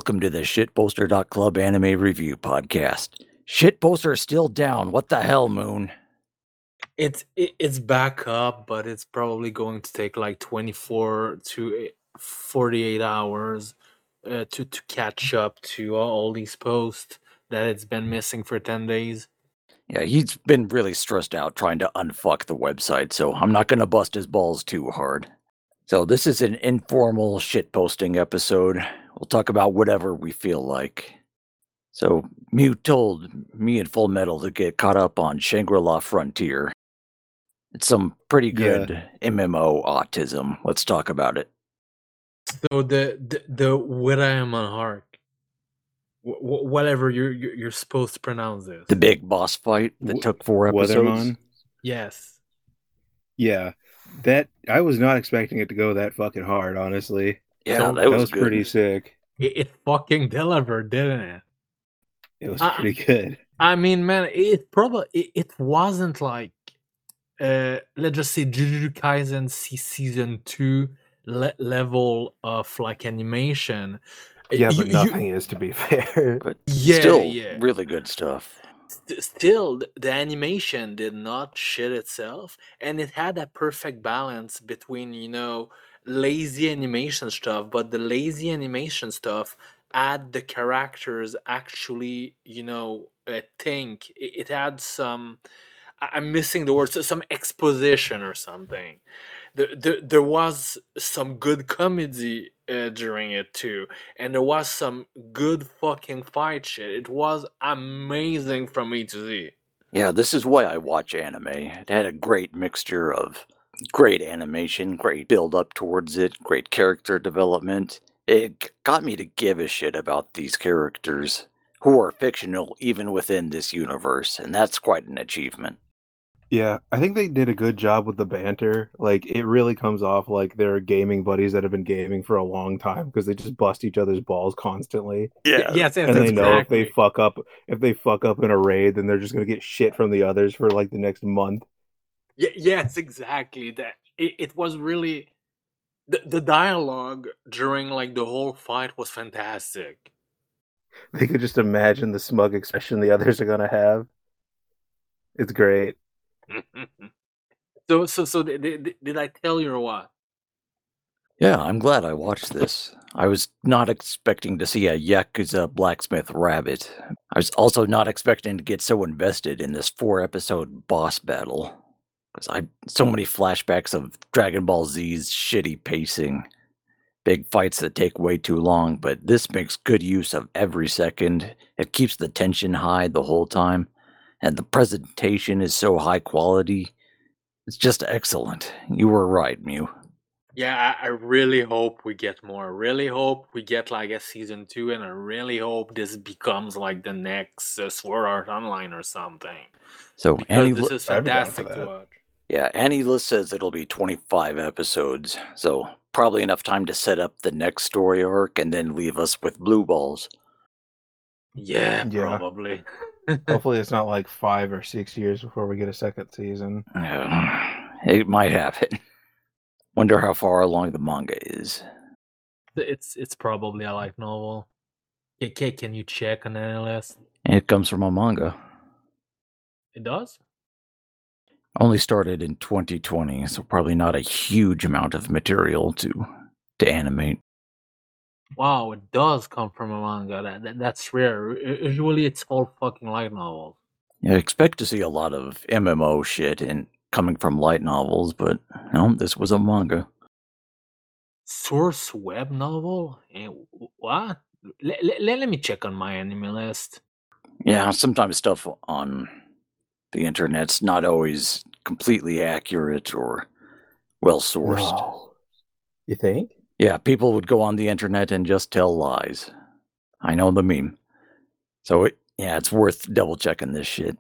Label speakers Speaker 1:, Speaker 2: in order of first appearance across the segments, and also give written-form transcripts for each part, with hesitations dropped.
Speaker 1: Welcome to the Shitposter.club anime review podcast. Shitposter is still down. What the hell, Moon?
Speaker 2: It's back up, but it's probably going to take like 24 to 48 hours to catch up to all these posts that it's been missing for 10 days.
Speaker 1: Yeah, he's been really stressed out trying to unfuck the website, so I'm not going to bust his balls too hard. So this is an informal shitposting episode. We'll talk about whatever we feel like. So Mew told me and Full Metal to get caught up on Shangri-La Frontier. It's some pretty good MMO autism. Let's talk about it.
Speaker 2: So the what I am on heart, whatever you're supposed to pronounce this.
Speaker 1: The big boss fight that took 4 episodes.
Speaker 3: Weathermon?
Speaker 2: Yes.
Speaker 3: Yeah. That I was not expecting it to go that fucking hard, honestly.
Speaker 1: Yeah,
Speaker 2: So
Speaker 1: that was good.
Speaker 3: pretty sick.
Speaker 2: It fucking delivered, didn't it?
Speaker 3: It was pretty good.
Speaker 2: I mean, man, it wasn't like let's just say Jujutsu Kaisen season 2 level of like animation.
Speaker 3: Yeah, but nothing is, to be fair.
Speaker 1: But
Speaker 2: Yeah,
Speaker 1: still,
Speaker 2: yeah.
Speaker 1: really good stuff.
Speaker 2: Still, the animation did not shit itself, and it had a perfect balance between, lazy animation stuff, but the lazy animation stuff had the characters actually, think. It had some, I'm missing the word, so some exposition or something. There was some good comedy during it too, and there was some good fucking fight shit. It was amazing from A to Z.
Speaker 1: Yeah, this is why I watch anime. It had a great mixture of great animation, great build up towards it, great character development. It got me to give a shit about these characters who are fictional even within this universe, and that's quite an achievement.
Speaker 3: Yeah, I think they did a good job with the banter. Like, it really comes off like they're gaming buddies that have been gaming for a long time because they just bust each other's balls constantly.
Speaker 2: Yes,
Speaker 3: And they know if they fuck up in a raid, then they're just gonna get shit from the others for like the next month.
Speaker 2: Yes, exactly. That it was really the dialogue during like the whole fight was fantastic.
Speaker 3: They could just imagine the smug expression the others are gonna have. It's great.
Speaker 2: So did I tell you or what?
Speaker 1: Yeah, I'm glad I watched this. I was not expecting to see a Yakuza blacksmith rabbit. I was also not expecting to get so invested in this 4-episode boss battle. Because so many flashbacks of Dragon Ball Z's shitty pacing. Big fights that take way too long, but this makes good use of every second. It keeps the tension high the whole time. And the presentation is so high quality. It's just excellent. You were right, Mew.
Speaker 2: Yeah, I really hope we get more. I really hope we get like a season 2, and I really hope this becomes like the next Sword Art Online or something.
Speaker 1: So
Speaker 2: Because this is fantastic to watch.
Speaker 1: Yeah, Annie List says it'll be 25 episodes, so probably enough time to set up the next story arc and then leave us with blue balls.
Speaker 2: Yeah, probably.
Speaker 3: Hopefully it's not like 5 or 6 years before we get a second season.
Speaker 1: It might happen. Wonder how far along the manga is.
Speaker 2: It's probably a light novel. Okay, can you check on NLS?
Speaker 1: It comes from a manga.
Speaker 2: It does?
Speaker 1: Only started in 2020, so probably not a huge amount of material to animate.
Speaker 2: Wow, it does come from a manga. That's rare. Usually it's all fucking light novels.
Speaker 1: Yeah, I expect to see a lot of MMO shit coming from light novels, but no, this was a manga.
Speaker 2: Source web novel? What? Let me check on my anime list.
Speaker 1: Yeah, sometimes stuff on the internet's not always completely accurate or well sourced.
Speaker 3: No. You think?
Speaker 1: Yeah, people would go on the internet and just tell lies. I know the meme. So it's worth double checking this shit.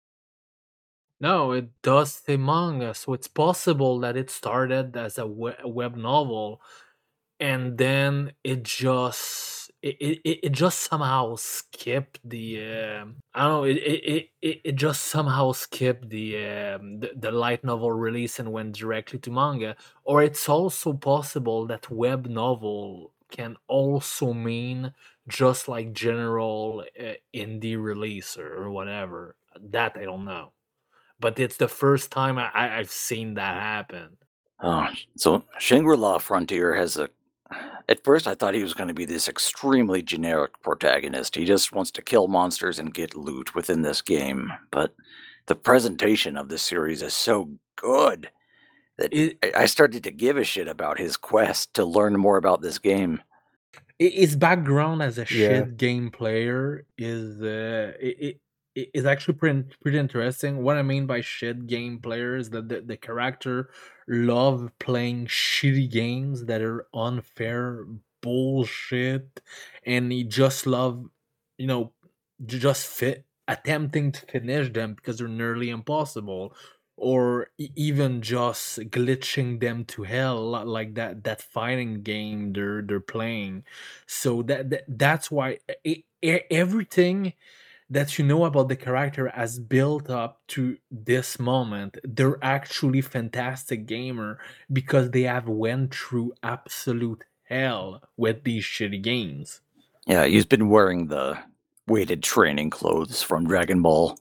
Speaker 2: No, it does say manga, so it's possible that it started as a web novel, and then it just somehow skipped the I don't know, it just somehow skipped the light novel release and went directly to manga. Or it's also possible that web novel can also mean just like general indie release or whatever. That I don't know, but it's the first time I've seen that happen.
Speaker 1: So Shangri-La Frontier has a. At first, I thought he was going to be this extremely generic protagonist. He just wants to kill monsters and get loot within this game. But the presentation of this series is so good that
Speaker 2: It,
Speaker 1: I started to give a shit about his quest to learn more about this game.
Speaker 2: his background as a
Speaker 3: Yeah.
Speaker 2: shit game player is actually pretty interesting. What I mean by shit game player is that the character love playing shitty games that are unfair bullshit, and he just love, you know, just fit attempting to finish them because they're nearly impossible, or even just glitching them to hell, like that fighting game they're playing. So that's why everything that you know about the character has built up to this moment. They're actually fantastic gamer because they have went through absolute hell with these shitty games.
Speaker 1: Yeah, he's been wearing the weighted training clothes from Dragon Ball.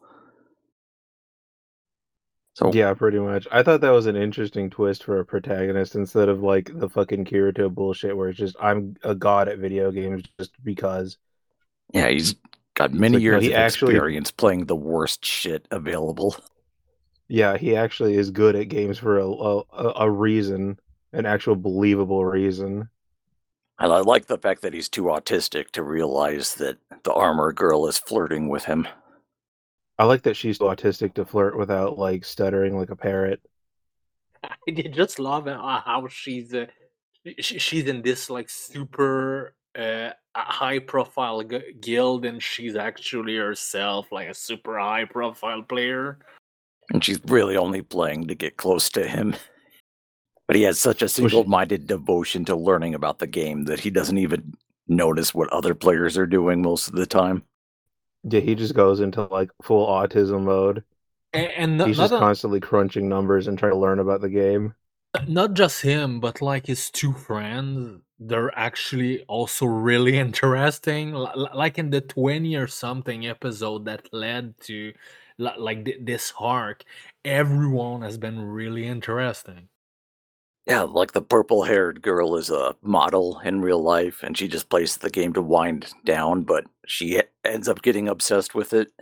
Speaker 1: So
Speaker 3: Yeah, pretty much. I thought that was an interesting twist for a protagonist instead of like the fucking Kirito bullshit where it's just I'm a god at video games just because.
Speaker 1: yeah, he's got
Speaker 3: It's
Speaker 1: many
Speaker 3: like, no,
Speaker 1: years
Speaker 3: he
Speaker 1: of
Speaker 3: actually,
Speaker 1: experience playing the worst shit available.
Speaker 3: yeah, he actually is good at games for a reason, an actual believable reason.
Speaker 1: And I like the fact that he's too autistic to realize that the armor girl is flirting with him.
Speaker 3: I like that she's autistic to flirt without like stuttering like a parrot.
Speaker 2: I did just love how she's in this like super high profile guild, and she's actually herself like a super high profile player.
Speaker 1: And she's really only playing to get close to him. But he has such a
Speaker 3: Well, she,
Speaker 1: single-minded devotion to learning about the game that he doesn't even notice what other players are doing most of the time.
Speaker 3: yeah, he just goes into like full autism mode.
Speaker 2: And
Speaker 3: He's just constantly crunching numbers and trying to learn about the game.
Speaker 2: not just him, but like his two friends, they're actually also really interesting. Like in the 20 or something episode that led to like this arc, everyone has been really interesting.
Speaker 1: Yeah, like the purple-haired girl is a model in real life, and she just plays the game to wind down, but she ends up getting obsessed with it.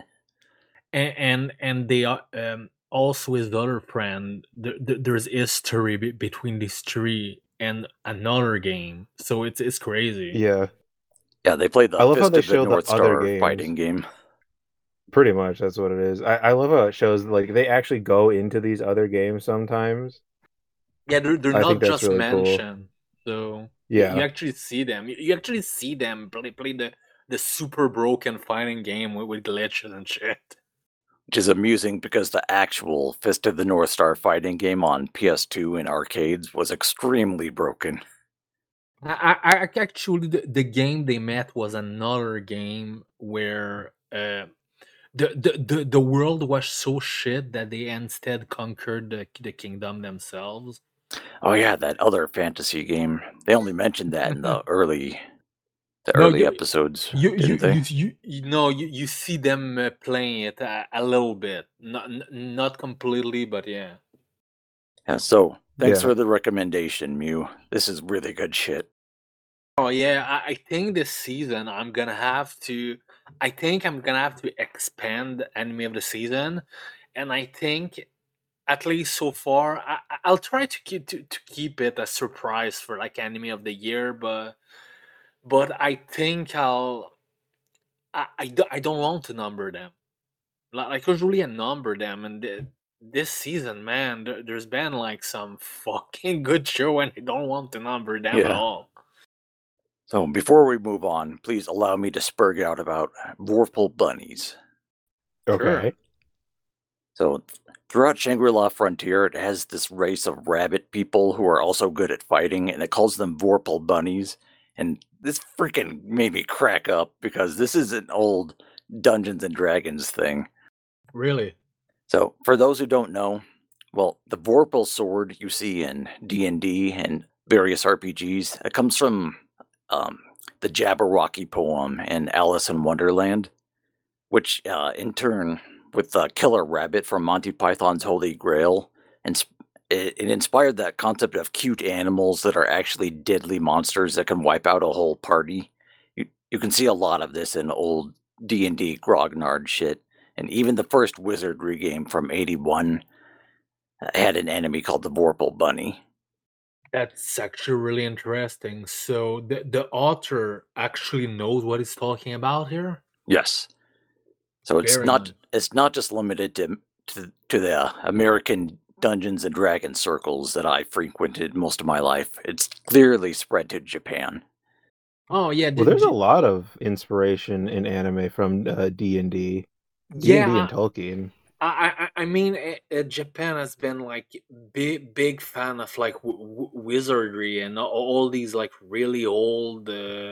Speaker 2: And they are also his other friend. There's history between these three and another game, so it's crazy.
Speaker 3: Yeah,
Speaker 1: Yeah, they play
Speaker 3: I
Speaker 1: the
Speaker 3: love how
Speaker 1: Fist
Speaker 3: they
Speaker 1: of the
Speaker 3: show the
Speaker 1: North
Speaker 3: other
Speaker 1: Star
Speaker 3: games.
Speaker 1: fighting game.
Speaker 3: Pretty much, that's what it is. I love how it shows like they actually go into these other games sometimes.
Speaker 2: Yeah, they're
Speaker 3: I think
Speaker 2: not
Speaker 3: that's
Speaker 2: just
Speaker 3: really cool.
Speaker 2: mentioned. So you
Speaker 3: Yeah,
Speaker 2: actually see them. You actually see them play the super broken fighting game with glitches and shit.
Speaker 1: Which is amusing because the actual Fist of the North Star fighting game on PS2 in arcades was extremely broken.
Speaker 2: Actually, the game they met was another game where the world was so shit that they instead conquered the kingdom themselves.
Speaker 1: Oh yeah, that other fantasy game. They only mentioned that in the early
Speaker 2: No,
Speaker 1: episodes, didn't they?
Speaker 2: you know you see them playing it a little bit, not completely, but yeah.
Speaker 1: Yeah, so thanks
Speaker 3: yeah.
Speaker 1: for the recommendation, Mew. This is really good shit.
Speaker 2: Oh yeah, I think this season I'm gonna have to. I think I'm gonna have to expand Enemy of the Season, and I think at least so far I'll try to keep it a surprise for like Enemy of the Year, but I think I don't want to number them. Like usually I number them, and this season, man, there's been like some fucking good show, and I don't want to number them at
Speaker 1: Yeah.
Speaker 2: all.
Speaker 1: So before we move on, please allow me to spurg out about Vorpal bunnies.
Speaker 2: Sure.
Speaker 3: Okay.
Speaker 1: So throughout Shangri-La Frontier, it has this race of rabbit people who are also good at fighting, and it calls them Vorpal bunnies. And this freaking made me crack up because this is an old Dungeons and Dragons thing.
Speaker 2: Really?
Speaker 1: So for those who don't know, well, the Vorpal sword you see in D&D and various RPGs, it comes from the Jabberwocky poem and Alice in Wonderland, which in turn, with Killer Rabbit from Monty Python's Holy Grail, and it inspired that concept of cute animals that are actually deadly monsters that can wipe out a whole party. You can see a lot of this in old D&D grognard shit, and even the first Wizardry game from '81 had an enemy called the Vorpal Bunny.
Speaker 2: That's actually really interesting. So the author actually knows what he's talking about here.
Speaker 1: Yes. So
Speaker 2: Very nice.
Speaker 1: it's not just limited to the American Dungeons and Dragons circles that I frequented most of my life. It's clearly spread to Japan.
Speaker 2: Oh yeah,
Speaker 3: Well, there's a lot of inspiration in anime from D&D. D&D
Speaker 2: yeah.
Speaker 3: and Tolkien.
Speaker 2: I mean, Japan has been like big fan of like wizardry and all these like really old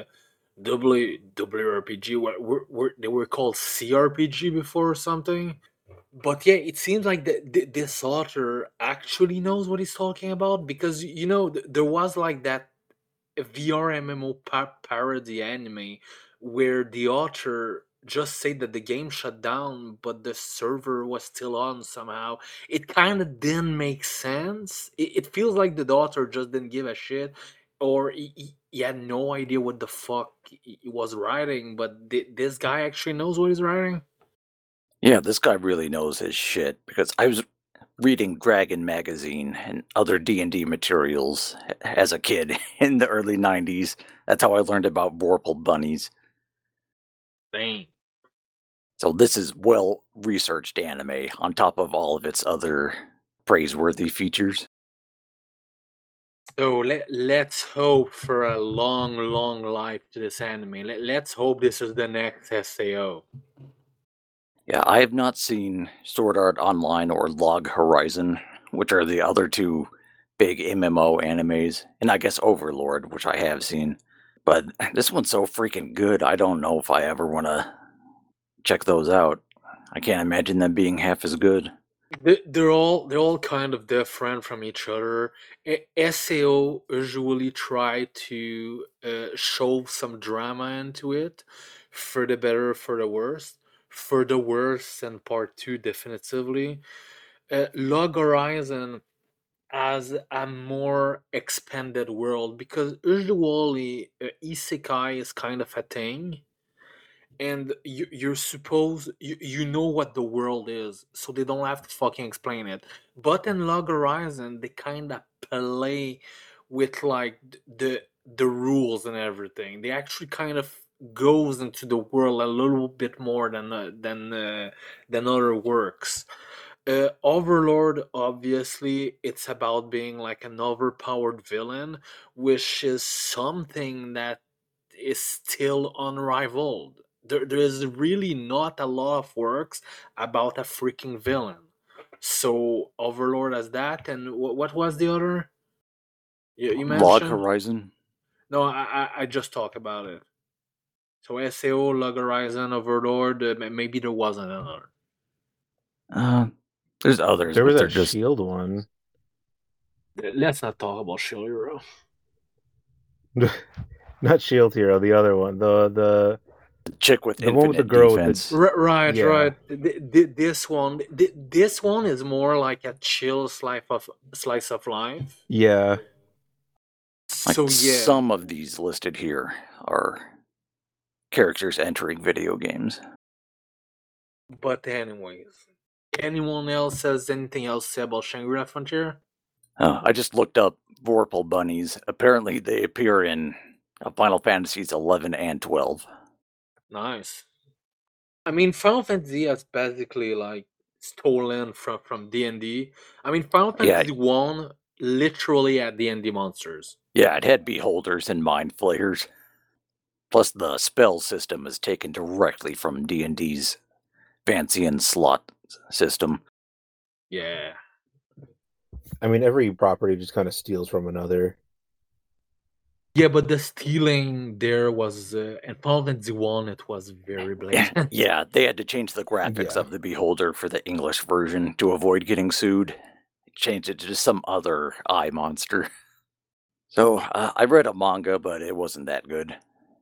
Speaker 2: WRPG. They were called CRPG before or something. But yeah, it seems like this author actually knows what he's talking about, because you know there was like that VR MMO parody anime where the author just said that the game shut down, but the server was still on somehow. It kind of didn't make sense. It feels like the author just didn't give a shit, or he had no idea what the fuck he was writing. But this guy actually knows what he's writing.
Speaker 1: Yeah, this guy really knows his shit, because I was reading Dragon magazine and other D&D materials as a kid in the early '90s. That's how I learned about Vorpal bunnies.
Speaker 2: Dang.
Speaker 1: So this is well-researched anime on top of all of its other praiseworthy features.
Speaker 2: So let's hope for a long life to this anime. Let's hope this is the next SAO.
Speaker 1: Yeah, I have not seen Sword Art Online or Log Horizon, which are the other two big MMO animes, and I guess Overlord, which I have seen. But this one's so freaking good, I don't know if I ever want to check those out. I can't imagine them being half as good.
Speaker 2: They're all kind of different from each other. SAO usually try to show some drama into it, for the better, for the worse. For the worse, and part two definitively. Log Horizon has a more expanded world, because usually isekai is kind of a thing, and you're supposed you know what the world is, so they don't have to fucking explain it. But in Log Horizon, they kind of play with like the rules and everything. They actually kind of goes into the world a little bit more than other works. Overlord, obviously, it's about being like an overpowered villain, which is something that is still unrivaled. There is really not a lot of works about a freaking villain. So Overlord has that, and what was the other you
Speaker 1: Log
Speaker 2: mentioned?
Speaker 1: Horizon?
Speaker 2: No, I just talked about it. So SAO, Log Horizon, Overlord. Maybe there wasn't another.
Speaker 1: There's others,
Speaker 3: There
Speaker 1: but
Speaker 3: was
Speaker 1: they're
Speaker 3: that
Speaker 1: just
Speaker 3: Shield one.
Speaker 2: Let's not talk about Shield Hero.
Speaker 3: Not Shield Hero, the other one. The
Speaker 1: chick with
Speaker 3: the one with the
Speaker 1: infinite
Speaker 3: girl with
Speaker 1: defense.
Speaker 2: Right.
Speaker 3: Yeah.
Speaker 2: This one is more like a chill slice of life.
Speaker 3: Yeah.
Speaker 1: Like
Speaker 2: So yeah.
Speaker 1: some of these listed here are characters entering video games.
Speaker 2: But anyways, anyone else has anything else to say about Shangri-La Frontier?
Speaker 1: I just looked up Vorpal bunnies. Apparently, they appear in Final Fantasies 11 and 12.
Speaker 2: Nice. I mean, Final Fantasy has basically like stolen from D&D. I mean, Final
Speaker 1: Yeah.
Speaker 2: Fantasy 1 literally had D&D monsters.
Speaker 1: Yeah, it had beholders and mind flayers. Plus, the spell system is taken directly from D&D's fancy and slot system.
Speaker 2: Yeah.
Speaker 3: I mean, every property just kind of steals from another.
Speaker 2: Yeah, but the stealing there was in Final Fantasy 1, it was very blatant.
Speaker 1: Yeah, they had to change the graphics
Speaker 3: Yeah.
Speaker 1: of the beholder for the English version to avoid getting sued. Changed it to just some other eye monster. So, I read a manga, but it wasn't that good.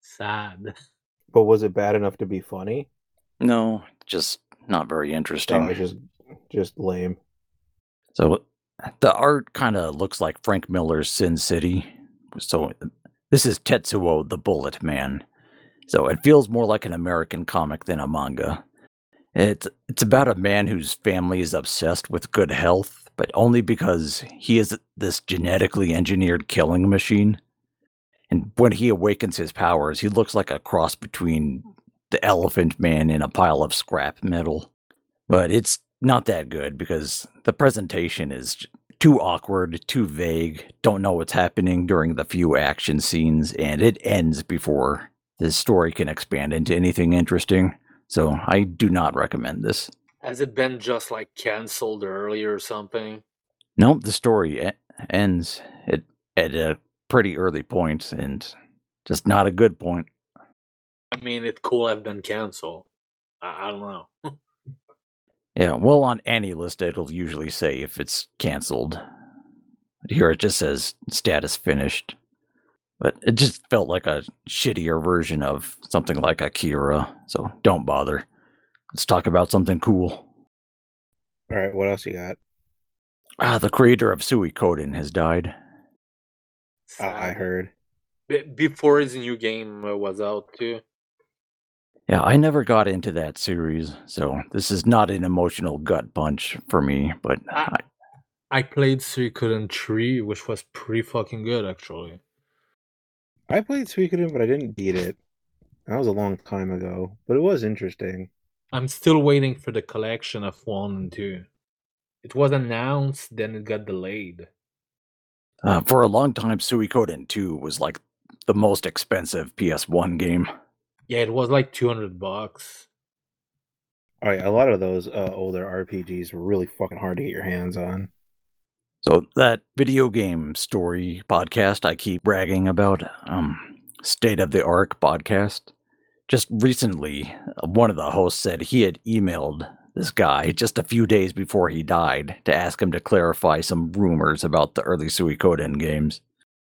Speaker 2: Sad.
Speaker 3: But was it bad enough to be funny?
Speaker 1: No, just not very
Speaker 3: Oh,
Speaker 1: interesting.
Speaker 3: it's just lame.
Speaker 1: So the art kind of looks like Frank Miller's Sin City. So this is Tetsuo the Bullet Man. So it feels more like an American comic than a manga. It's about a man whose family is obsessed with good health, but only because he is this genetically engineered killing machine. And when he awakens his powers, he looks like a cross between the Elephant Man and a pile of scrap metal. But it's not that good because the presentation is too awkward, too vague, don't know what's happening during the few action scenes, and it ends before the story can expand into anything interesting. So I do not recommend this.
Speaker 2: Has it been just like canceled early or something?
Speaker 1: Nope, the story ends at a pretty early point and just not a good point.
Speaker 2: I mean, it could have been canceled. I don't know.
Speaker 1: Yeah, well, on any list, it'll usually say if it's canceled. Here it just says status finished. But it just felt like a shittier version of something like Akira, so don't bother. Let's talk about something cool.
Speaker 3: All right, what else you got?
Speaker 1: The creator of Suikoden has died.
Speaker 3: I
Speaker 2: Sad.
Speaker 3: heard.
Speaker 2: Before his new game was out too.
Speaker 1: Yeah, I never got into that series, so this is not an emotional gut punch for me, but
Speaker 2: I played Suikoden 3, which was pretty fucking good actually.
Speaker 3: I played Suikoden, but I didn't beat it. That was a long time ago, but it was interesting.
Speaker 2: I'm still waiting for the collection of 1 and 2. It was announced, then it got delayed.
Speaker 1: for a long time, Suikoden 2 was like the most expensive PS1 game.
Speaker 2: Yeah, it was like $200.
Speaker 3: Oh yeah, a lot of those older RPGs were really fucking hard to get your hands on.
Speaker 1: So that video game story podcast I keep bragging about, State of the Arc podcast, just recently, one of the hosts said he had emailed this guy just a few days before he died to ask him to clarify some rumors about the early Suikoden games.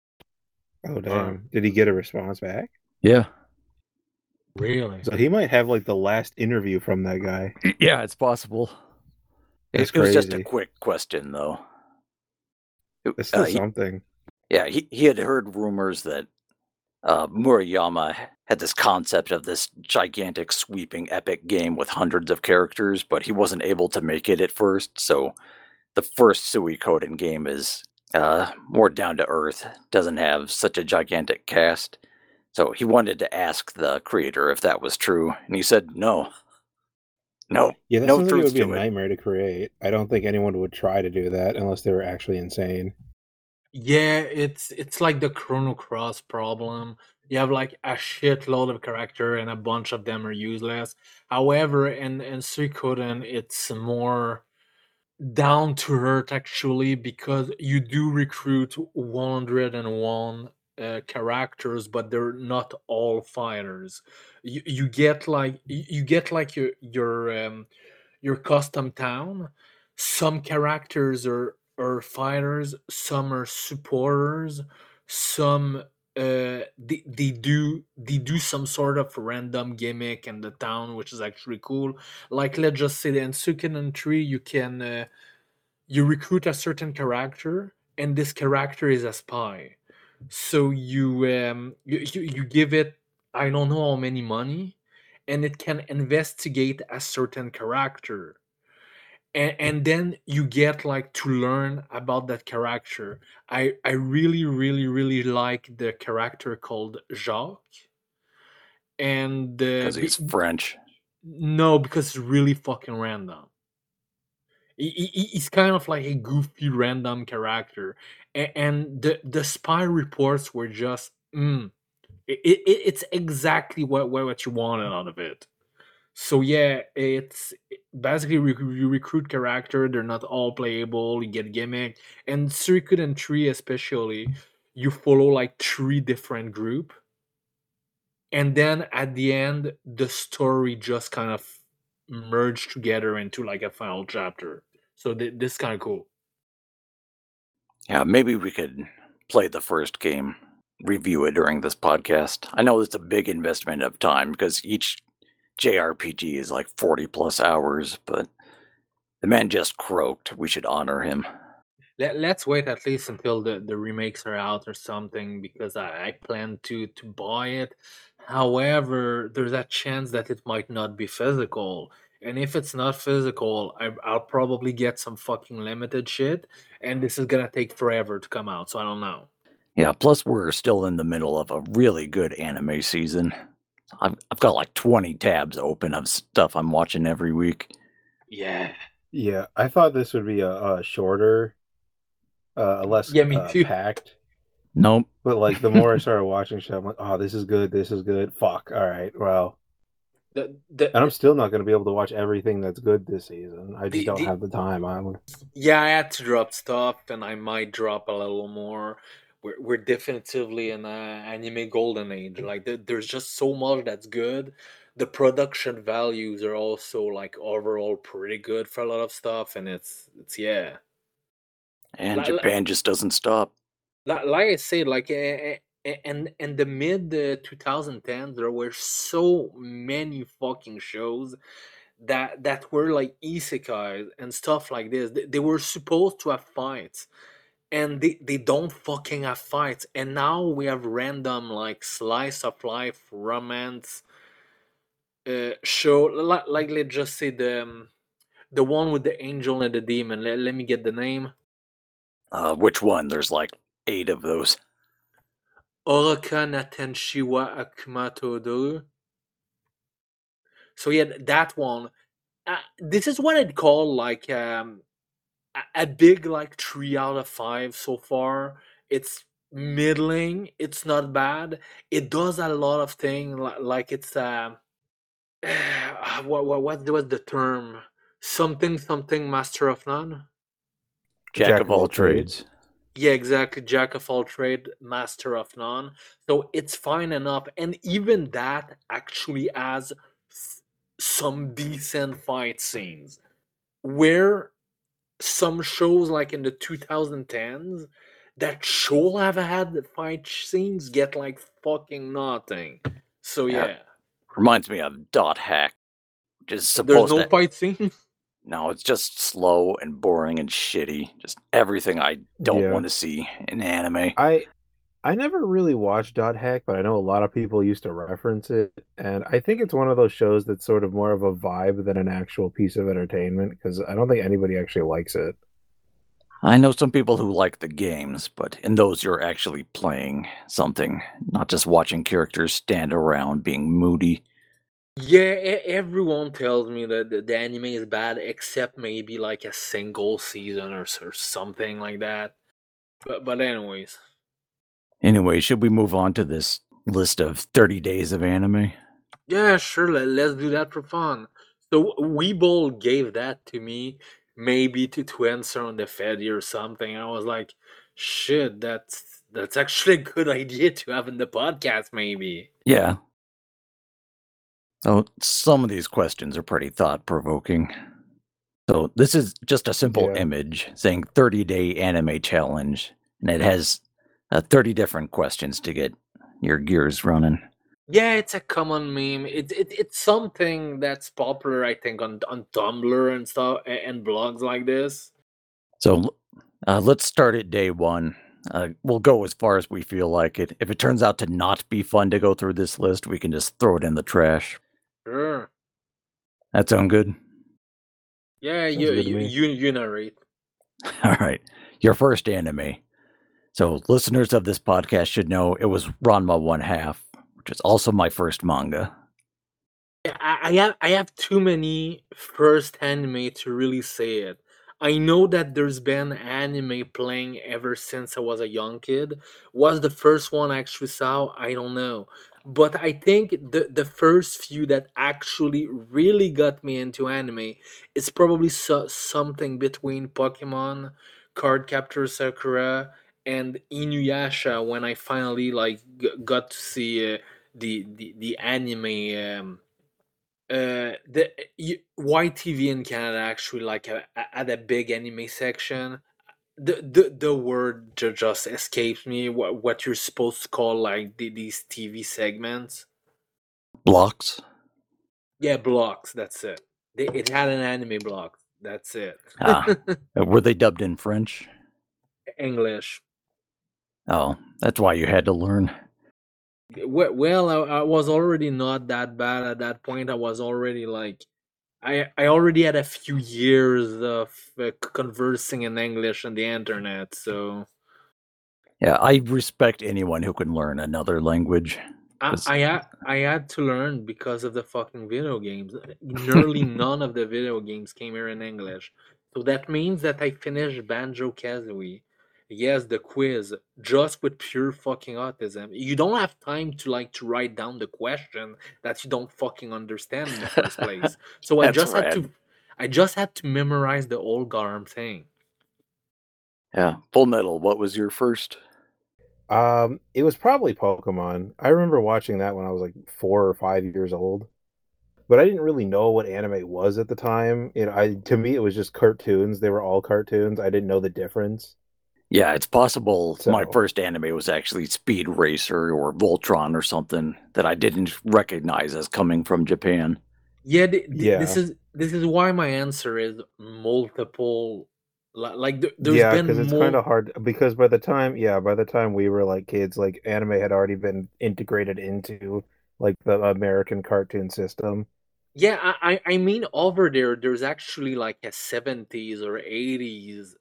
Speaker 3: Oh damn! Did he get a response back?
Speaker 1: Yeah.
Speaker 2: Really?
Speaker 3: So he might have like the last interview from that guy.
Speaker 1: Yeah, it's possible.
Speaker 3: That's
Speaker 1: It was just a
Speaker 3: crazy.
Speaker 1: quick question, though.
Speaker 3: It's still something.
Speaker 1: Yeah, he had heard rumors that Murayama had this concept of this gigantic, sweeping, epic game with hundreds of characters, but he wasn't able to make it at first. So the first Suikoden game is more down to earth, doesn't have such a gigantic cast. So he wanted to ask the creator if that was true, and he said no. No,
Speaker 3: Yeah, that
Speaker 1: no
Speaker 3: sounds like it
Speaker 1: truth
Speaker 3: would be a
Speaker 1: to it.
Speaker 3: nightmare to create. I don't think anyone would try to do that unless they were actually insane.
Speaker 2: Yeah, it's like the Chrono Cross problem. You have like a shitload of character and a bunch of them are useless. However, in Suikoden, it's more down to earth actually because you do recruit 101 characters, but they're not all fighters. You get like you get like your custom town. Some characters are fighters, some are supporters, some they do some sort of random gimmick in the town, which is actually cool. Like let's just say in Suikoden 3, you can you recruit a certain character, and this character is a spy. So you give it I don't know how many money, and it can investigate a certain character, and then you get like to learn about that character. I really really really like the character called Jacques, and
Speaker 1: Because he's French.
Speaker 2: no, because it's really fucking random. He's kind of like a goofy random character, and the spy reports were just it's exactly what you wanted out of it. So yeah, it's basically you recruit character. They're not all playable. You get gimmick, and Suikoden 3 especially, you follow like 3 different group, and then at the end, the story just kind of merged together into like a final chapter. So this kind of cool.
Speaker 1: Yeah, maybe we could play the first game. review it during this podcast. I know it's a big investment of time because each JRPG is like 40 plus hours, but the man just croaked. We should honor him.
Speaker 2: Let's wait at least until the remakes are out or something, because I plan to buy it. However, there's a chance that it might not be physical. And if it's not physical, I'll probably get some fucking limited shit, and this is gonna take forever to come out, so I don't know.
Speaker 1: Yeah, plus we're still in the middle of a really good anime season. I've got like 20 tabs open of stuff I'm watching every week.
Speaker 2: Yeah.
Speaker 3: Yeah, I thought this would be a shorter, less
Speaker 2: Yeah, me too.
Speaker 3: packed.
Speaker 1: Nope.
Speaker 3: But like the more I started watching shit, I'm like, oh, this is good. This is good. Fuck. All right. Well,
Speaker 2: The,
Speaker 3: and I'm
Speaker 2: the,
Speaker 3: still not going to be able to watch everything that's good this season. I just
Speaker 2: the,
Speaker 3: don't
Speaker 2: the,
Speaker 3: have the time.
Speaker 2: Yeah, I had to drop stuff, and I might drop a little more. We're definitively in a anime golden age. Like there's just so much that's good. The production values are also like overall pretty good for a lot of stuff, and it's yeah.
Speaker 1: And
Speaker 2: Like,
Speaker 1: Japan just doesn't stop.
Speaker 2: like I said, like in the mid 2010s, there were so many fucking shows that were like isekais and stuff like this. They were supposed to have fights, and they don't fucking have fights. And now we have random like slice of life romance show, like let's just say the one with the angel and the demon. Let me get the name.
Speaker 1: Which one? There's like 8 of those.
Speaker 2: Oraka Natenshiwa Akumato Doru. So yeah, that one. This is what I'd call like a big like 3 out of 5 so far. It's middling. It's not bad. It does a lot of things like it's what was the term? Something master of none.
Speaker 1: Jack of all trades.
Speaker 2: Yeah, exactly. Jack of all trade, master of none. So it's fine enough, and even that actually has some decent fight scenes. Where some shows like in the 2010s that should have had the fight scenes get like fucking nothing. So
Speaker 1: Yeah.
Speaker 2: yeah,
Speaker 1: Reminds me of Dot Hack, which is
Speaker 2: there's
Speaker 1: supposed
Speaker 2: no
Speaker 1: to.
Speaker 2: fight scene.
Speaker 1: No, it's just slow and boring and shitty. Just everything I don't
Speaker 3: Yeah.
Speaker 1: want to see in anime.
Speaker 3: I never really watched Dot Hack, but I know a lot of people used to reference it, and I think it's one of those shows that's sort of more of a vibe than an actual piece of entertainment because I don't think anybody actually likes it.
Speaker 1: I know some people who like the games, but in those you're actually playing something, not just watching characters stand around being moody.
Speaker 2: Yeah, everyone tells me that the anime is bad, except maybe like a single season or something like that. But anyways,
Speaker 1: Anyway, should we move on to this list of 30 days of anime?
Speaker 2: yeah, sure. Let's do that for fun. So Weeble gave that to me, maybe to answer on the Fedi or something. And I was like, shit, that's actually a good idea to have in the podcast, maybe.
Speaker 1: Yeah. So some of these questions are pretty thought-provoking. So this is just a simple
Speaker 3: Yeah.
Speaker 1: image saying 30-day anime challenge, and it has 30 different questions to get your gears running.
Speaker 2: Yeah, it's a common meme. It's something that's popular, I think, on Tumblr and stuff and blogs like this.
Speaker 1: So let's start at day 1. We'll go as far as we feel like it. If it turns out to not be fun to go through this list, we can just throw it in the trash.
Speaker 2: Sure.
Speaker 1: That sound good?
Speaker 2: Yeah,
Speaker 3: Sounds
Speaker 2: you
Speaker 3: good to
Speaker 2: you,
Speaker 3: me.
Speaker 2: you narrate.
Speaker 1: All right. Your first anime. So listeners of this podcast should know it was Ranma 1/2, which is also my first manga.
Speaker 2: I have too many first anime to really say it. I know that there's been anime playing ever since I was a young kid. Was the first one I actually saw? I don't know. But I think the first few that actually really got me into anime is probably something between Pokemon, Cardcaptor Sakura, and Inuyasha when I finally like got to see the anime YTV in Canada actually like had a big anime section. The word just escapes me. What you're supposed to call like these TV segments?
Speaker 1: Blocks?
Speaker 2: Yeah, blocks. That's it. It had an anime block. That's it.
Speaker 1: Were they dubbed in French?
Speaker 2: English.
Speaker 1: Oh, that's why you had to learn.
Speaker 2: Well, I was already not that bad at that point. I was already like, I already had a few years of conversing in English on the internet. So
Speaker 1: Yeah, I respect anyone who can learn another language.
Speaker 2: I had to learn because of the fucking video games. Nearly none of the video games came here in English. So that means that I finished Banjo Kazooie. Yes, the quiz, just with pure fucking autism. You don't have time to write down the question that you don't fucking understand in the first place. So I just had to memorize the whole darn thing.
Speaker 1: Yeah, Full Metal. What was your first?
Speaker 3: It was probably Pokemon. I remember watching that when I was like 4 or 5 years old, but I didn't really know what anime was at the time. To me it was just cartoons. They were all cartoons. I didn't know the difference.
Speaker 1: Yeah, it's possible my
Speaker 3: So
Speaker 1: first anime was actually Speed Racer or Voltron or something that I didn't recognize as coming from Japan.
Speaker 2: Yeah,
Speaker 3: yeah,
Speaker 2: this is why my answer is multiple. Like there's
Speaker 3: yeah,
Speaker 2: been
Speaker 3: because it's kind of hard. Because by the time we were like kids, like anime had already been integrated into like the American cartoon system.
Speaker 2: Yeah, I mean over there's actually like a 70s or 80s.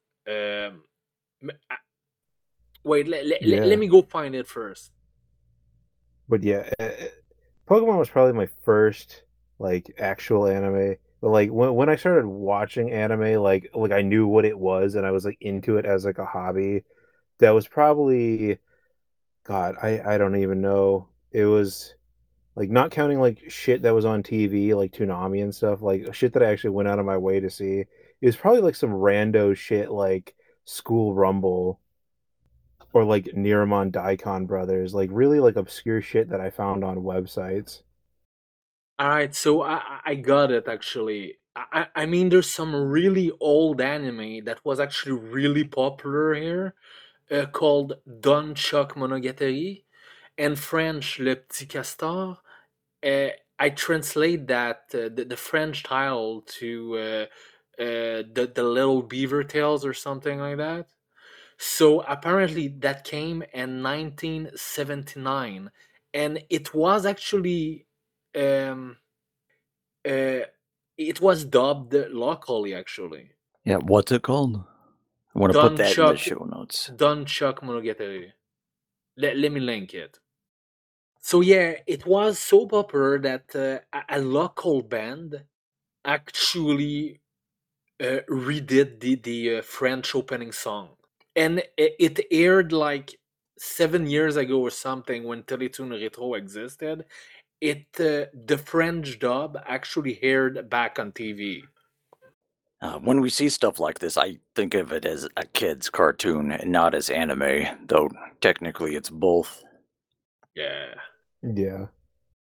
Speaker 2: Wait, let
Speaker 3: Yeah,
Speaker 2: me go find it first.
Speaker 3: but yeah, Pokemon was probably my first like actual anime. But like when I started watching anime, like I knew what it was and I was like into it as like a hobby. That was probably God, I don't even know. It was like not counting like shit that was on TV, like Toonami and stuff, like shit that I actually went out of my way to see. It was probably like some rando shit like School Rumble or like Niramon Daikon Brothers, like really like obscure shit that I found on websites.
Speaker 2: All right, so I got it actually. I mean, there's some really old anime that was actually really popular here, called Don Chuck Monogatari, in French Le Petit Castor. I translate that the French title to the Little Beaver Tales or something like that. So apparently that came in 1979, and it was actually um, uh, it was dubbed locally actually.
Speaker 1: Yeah, what's it called? I want to put
Speaker 2: Don
Speaker 1: that in the
Speaker 2: Chuck
Speaker 1: show notes.
Speaker 2: Don Chuck Monogatari. Let me link it. So yeah, it was so popular that a local band actually redid the French opening song, and it aired like 7 years ago or something when Teletoon Retro existed. It the French dub actually aired back on TV.
Speaker 1: When we see stuff like this, I think of it as a kid's cartoon and not as anime, though technically it's both.
Speaker 2: Yeah,
Speaker 3: Yeah.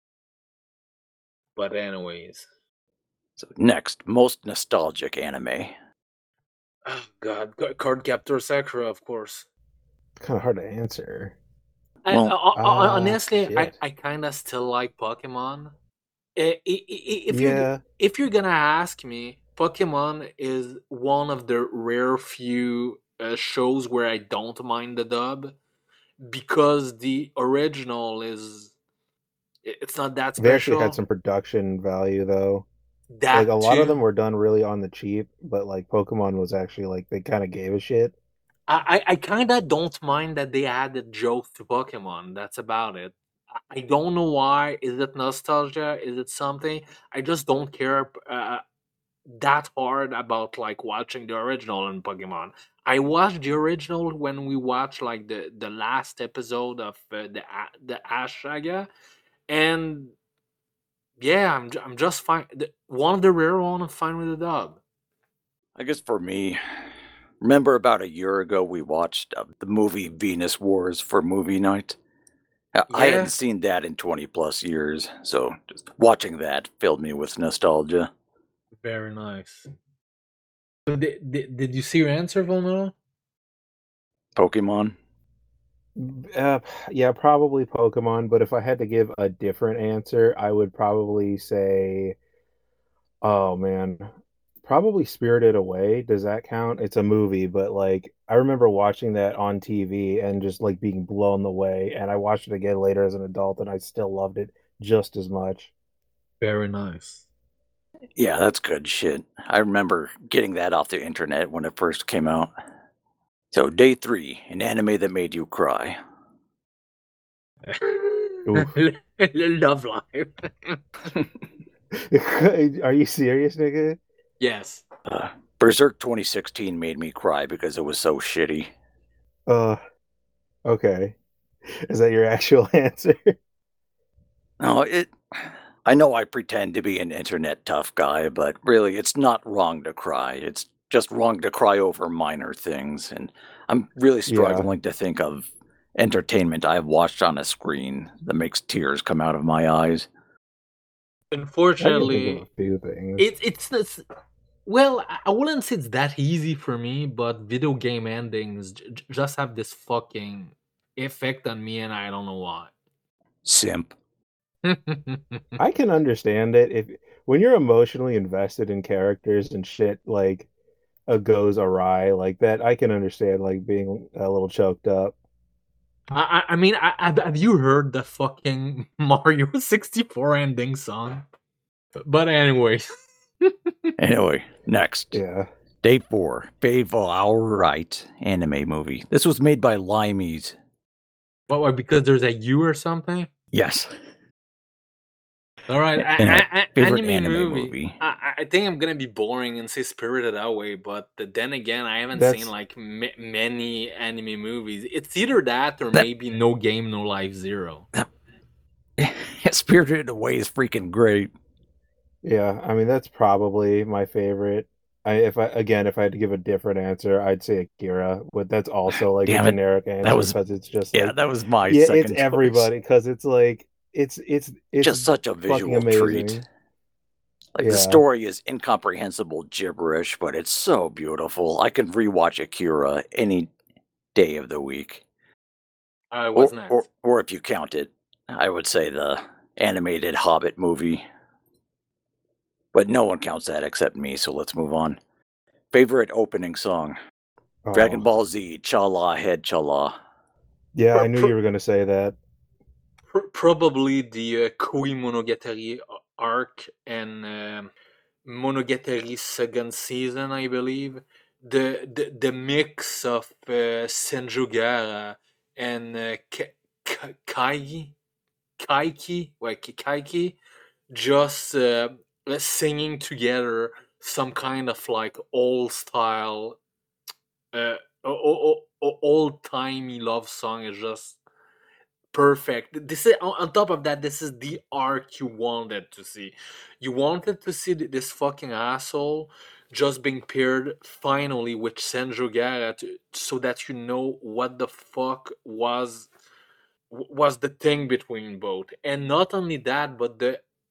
Speaker 2: but anyways,
Speaker 1: So, next, most nostalgic anime.
Speaker 2: oh god, Card Captor Sakura, of course.
Speaker 3: Kind of hard to answer.
Speaker 1: Well,
Speaker 2: Honestly,
Speaker 3: Shit.
Speaker 2: I kind of still like Pokemon. If
Speaker 3: Yeah,
Speaker 2: you're gonna ask me, Pokemon is one of the rare few shows where I don't mind the dub, because the original is it's not that
Speaker 3: they actually had
Speaker 2: special.
Speaker 3: some production value though. Like a
Speaker 2: That
Speaker 3: lot of
Speaker 2: too.
Speaker 3: them were done really on the cheap, but like Pokemon was actually like they kind of gave a shit.
Speaker 2: I kind of don't mind that they added jokes to Pokemon. That's about it. I don't know why. Is it nostalgia? Is it something? I just don't care that hard about like watching the original in Pokemon. I watched the original when we watched like the last episode of the Ash Saga, and yeah, I'm just fine. One of the rare one, I'm fine with the dub.
Speaker 1: I guess for me, remember about a year ago we watched the movie Venus Wars for movie night? I hadn't
Speaker 2: Yeah,
Speaker 1: seen that in 20 plus years, so just watching that filled me with nostalgia.
Speaker 2: very nice. So did you see your answer, Volno?
Speaker 1: Pokemon?
Speaker 3: Yeah, probably Pokemon. But if I had to give a different answer, I would probably say, oh man, probably Spirited Away. Does that count? It's a movie, but like I remember watching that on TV and just like being blown away. And I watched it again later as an adult, and I still loved it just as much.
Speaker 2: Very nice.
Speaker 1: Yeah, that's good shit. I remember getting that off the internet when it first came out. So, day 3, an anime that made you cry.
Speaker 3: Oof.
Speaker 2: Love Life.
Speaker 3: Are you serious, nigga?
Speaker 2: Yes.
Speaker 1: Berserk 2016 made me cry because it was so shitty.
Speaker 3: Okay. Is that your actual answer?
Speaker 1: No, I know I pretend to be an internet tough guy, but really, it's not wrong to cry. It's just wrong to cry over minor things. And I'm really struggling to think of entertainment I've watched on a screen that makes tears come out of my eyes.
Speaker 2: Unfortunately,
Speaker 3: I can think of a few things.
Speaker 2: it's well, I wouldn't say it's that easy for me, but video game endings just have this fucking effect on me, and I don't know why.
Speaker 1: Simp.
Speaker 3: I can understand it if when you're emotionally invested in characters and shit like goes awry like that. I can understand like being a little choked up.
Speaker 2: I mean, have you heard the fucking Mario 64 ending song? But anyways.
Speaker 1: Anyway, next.
Speaker 3: Yeah.
Speaker 1: Day 4, Favorite anime movie. This was made by Limeys.
Speaker 2: What, because there's a U or something?
Speaker 1: Yes.
Speaker 2: All right,
Speaker 1: favorite
Speaker 2: anime
Speaker 1: anime
Speaker 2: movie.
Speaker 1: movie.
Speaker 2: I think I'm gonna be boring and say Spirited Away, but then again, I haven't
Speaker 3: That's-
Speaker 2: seen like many anime movies. It's either that or maybe No Game, No Life 0.
Speaker 1: Spirited Away is freaking great.
Speaker 3: Yeah, I mean that's probably my favorite. If I had to give a different answer, I'd say Akira, but that's also like
Speaker 1: Damn
Speaker 3: a
Speaker 1: it.
Speaker 3: generic answer
Speaker 1: was-
Speaker 3: because it's just
Speaker 1: Yeah,
Speaker 3: like
Speaker 1: that was my
Speaker 3: yeah,
Speaker 1: second
Speaker 3: it's
Speaker 1: choice.
Speaker 3: everybody because it's like it's
Speaker 1: Just such a
Speaker 3: fucking
Speaker 1: visual
Speaker 3: amazing.
Speaker 1: treat. Like the story is incomprehensible gibberish, but it's so beautiful. I can rewatch Akira any day of the week.
Speaker 2: What's next?
Speaker 1: Or if you count it, I would say the animated Hobbit movie. But no one counts that except me, so let's move on. Favorite opening song?
Speaker 3: Oh.
Speaker 1: Dragon Ball Z, Chala Head Chala.
Speaker 3: Yeah, I knew you were gonna say that.
Speaker 2: Probably the Koi Monogatari arc and Monogatari second season, I believe. The mix of Senjugara and Kaiki, just singing together some kind of like old style, old timey love song is just perfect. This is on top of that. This is the arc you wanted to see. You wanted to see this fucking asshole just being paired finally with Senjo Gara so that you know what the fuck was the thing between both. And not only that, but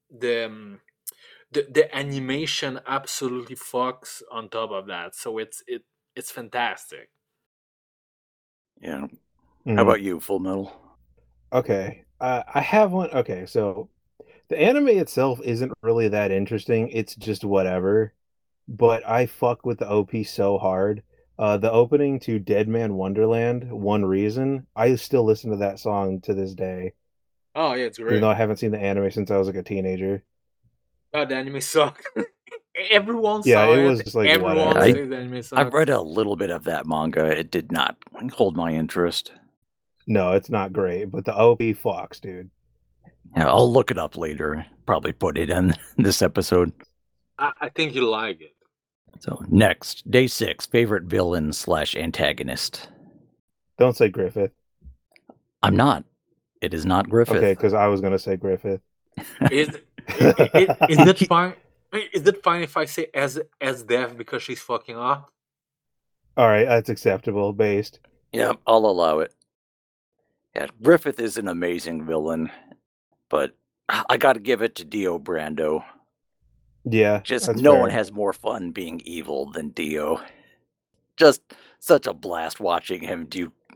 Speaker 2: the animation absolutely fucks on top of that. So it's fantastic.
Speaker 1: Yeah. How about you, Full Metal?
Speaker 3: Okay, I have one. Okay, so the anime itself isn't really that interesting. It's just whatever. But I fuck with the OP so hard. The opening to Dead Man Wonderland, One Reason, I still listen to that song to this day.
Speaker 2: Oh yeah, it's
Speaker 3: Even
Speaker 2: great.
Speaker 3: though I haven't seen the anime since I was like a teenager.
Speaker 2: Oh, the anime sucked. Everyone
Speaker 3: Yeah,
Speaker 2: saw
Speaker 3: it
Speaker 2: it.
Speaker 3: was just like
Speaker 2: Everyone
Speaker 3: whatever.
Speaker 2: said the anime sucked.
Speaker 1: I've read a little bit of that manga. It did not hold my interest.
Speaker 3: No, it's not great, but the OP fucks, dude.
Speaker 1: Yeah, I'll look it up later. Probably put it in this episode.
Speaker 2: I think you like it.
Speaker 1: So next, day 6, favorite villain / antagonist.
Speaker 3: Don't say Griffith.
Speaker 1: I'm not. It is not Griffith.
Speaker 3: Okay, because I was gonna say Griffith.
Speaker 2: Is it fine? Is it fine if I say as Dev because she's fucking off?
Speaker 3: All right, that's acceptable. Based.
Speaker 1: Yeah, I'll allow it. Yeah, Griffith is an amazing villain, but I got to give it to Dio Brando.
Speaker 3: Yeah,
Speaker 1: Just
Speaker 3: that's
Speaker 1: no
Speaker 3: fair.
Speaker 1: one has more fun being evil than Dio. Just such a blast watching him do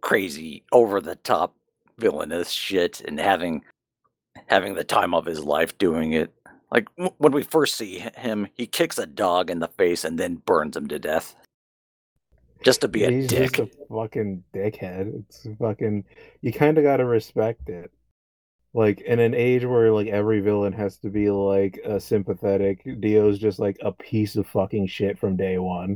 Speaker 1: crazy, over the top villainous shit and having the time of his life doing it. Like when we first see him, he kicks a dog in the face and then burns him to death. Just to be
Speaker 3: Yeah,
Speaker 1: a
Speaker 3: he's
Speaker 1: dick.
Speaker 3: just a fucking dickhead. It's fucking, you kind of got to respect it. Like in an age where like every villain has to be like a sympathetic, Dio's just like a piece of fucking shit from day one.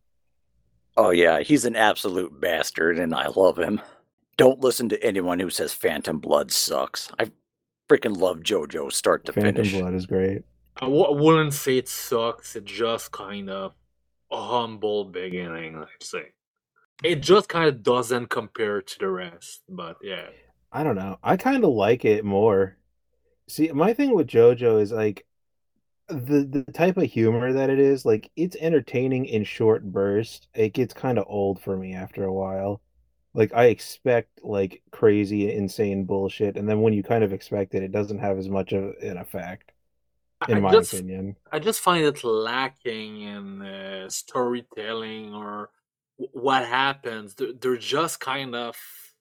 Speaker 1: Oh yeah, he's an absolute bastard and I love him. Don't listen to anyone who says Phantom Blood sucks. I freaking love JoJo start to
Speaker 3: Phantom
Speaker 1: finish.
Speaker 3: Blood is great.
Speaker 2: wouldn't say it sucks. It just kind of a humble beginning, let's say. It just kind of doesn't compare to the rest, but yeah.
Speaker 3: I don't know. I kind of like it more. See, my thing with JoJo is like the type of humor that it is, like it's entertaining in short bursts. It gets kind of old for me after a while. Like I expect like crazy, insane bullshit, and then when you kind of expect it, it doesn't have as much of an effect,
Speaker 2: I
Speaker 3: in my
Speaker 2: just
Speaker 3: opinion.
Speaker 2: I just find it lacking in storytelling or what happens. They're just kind of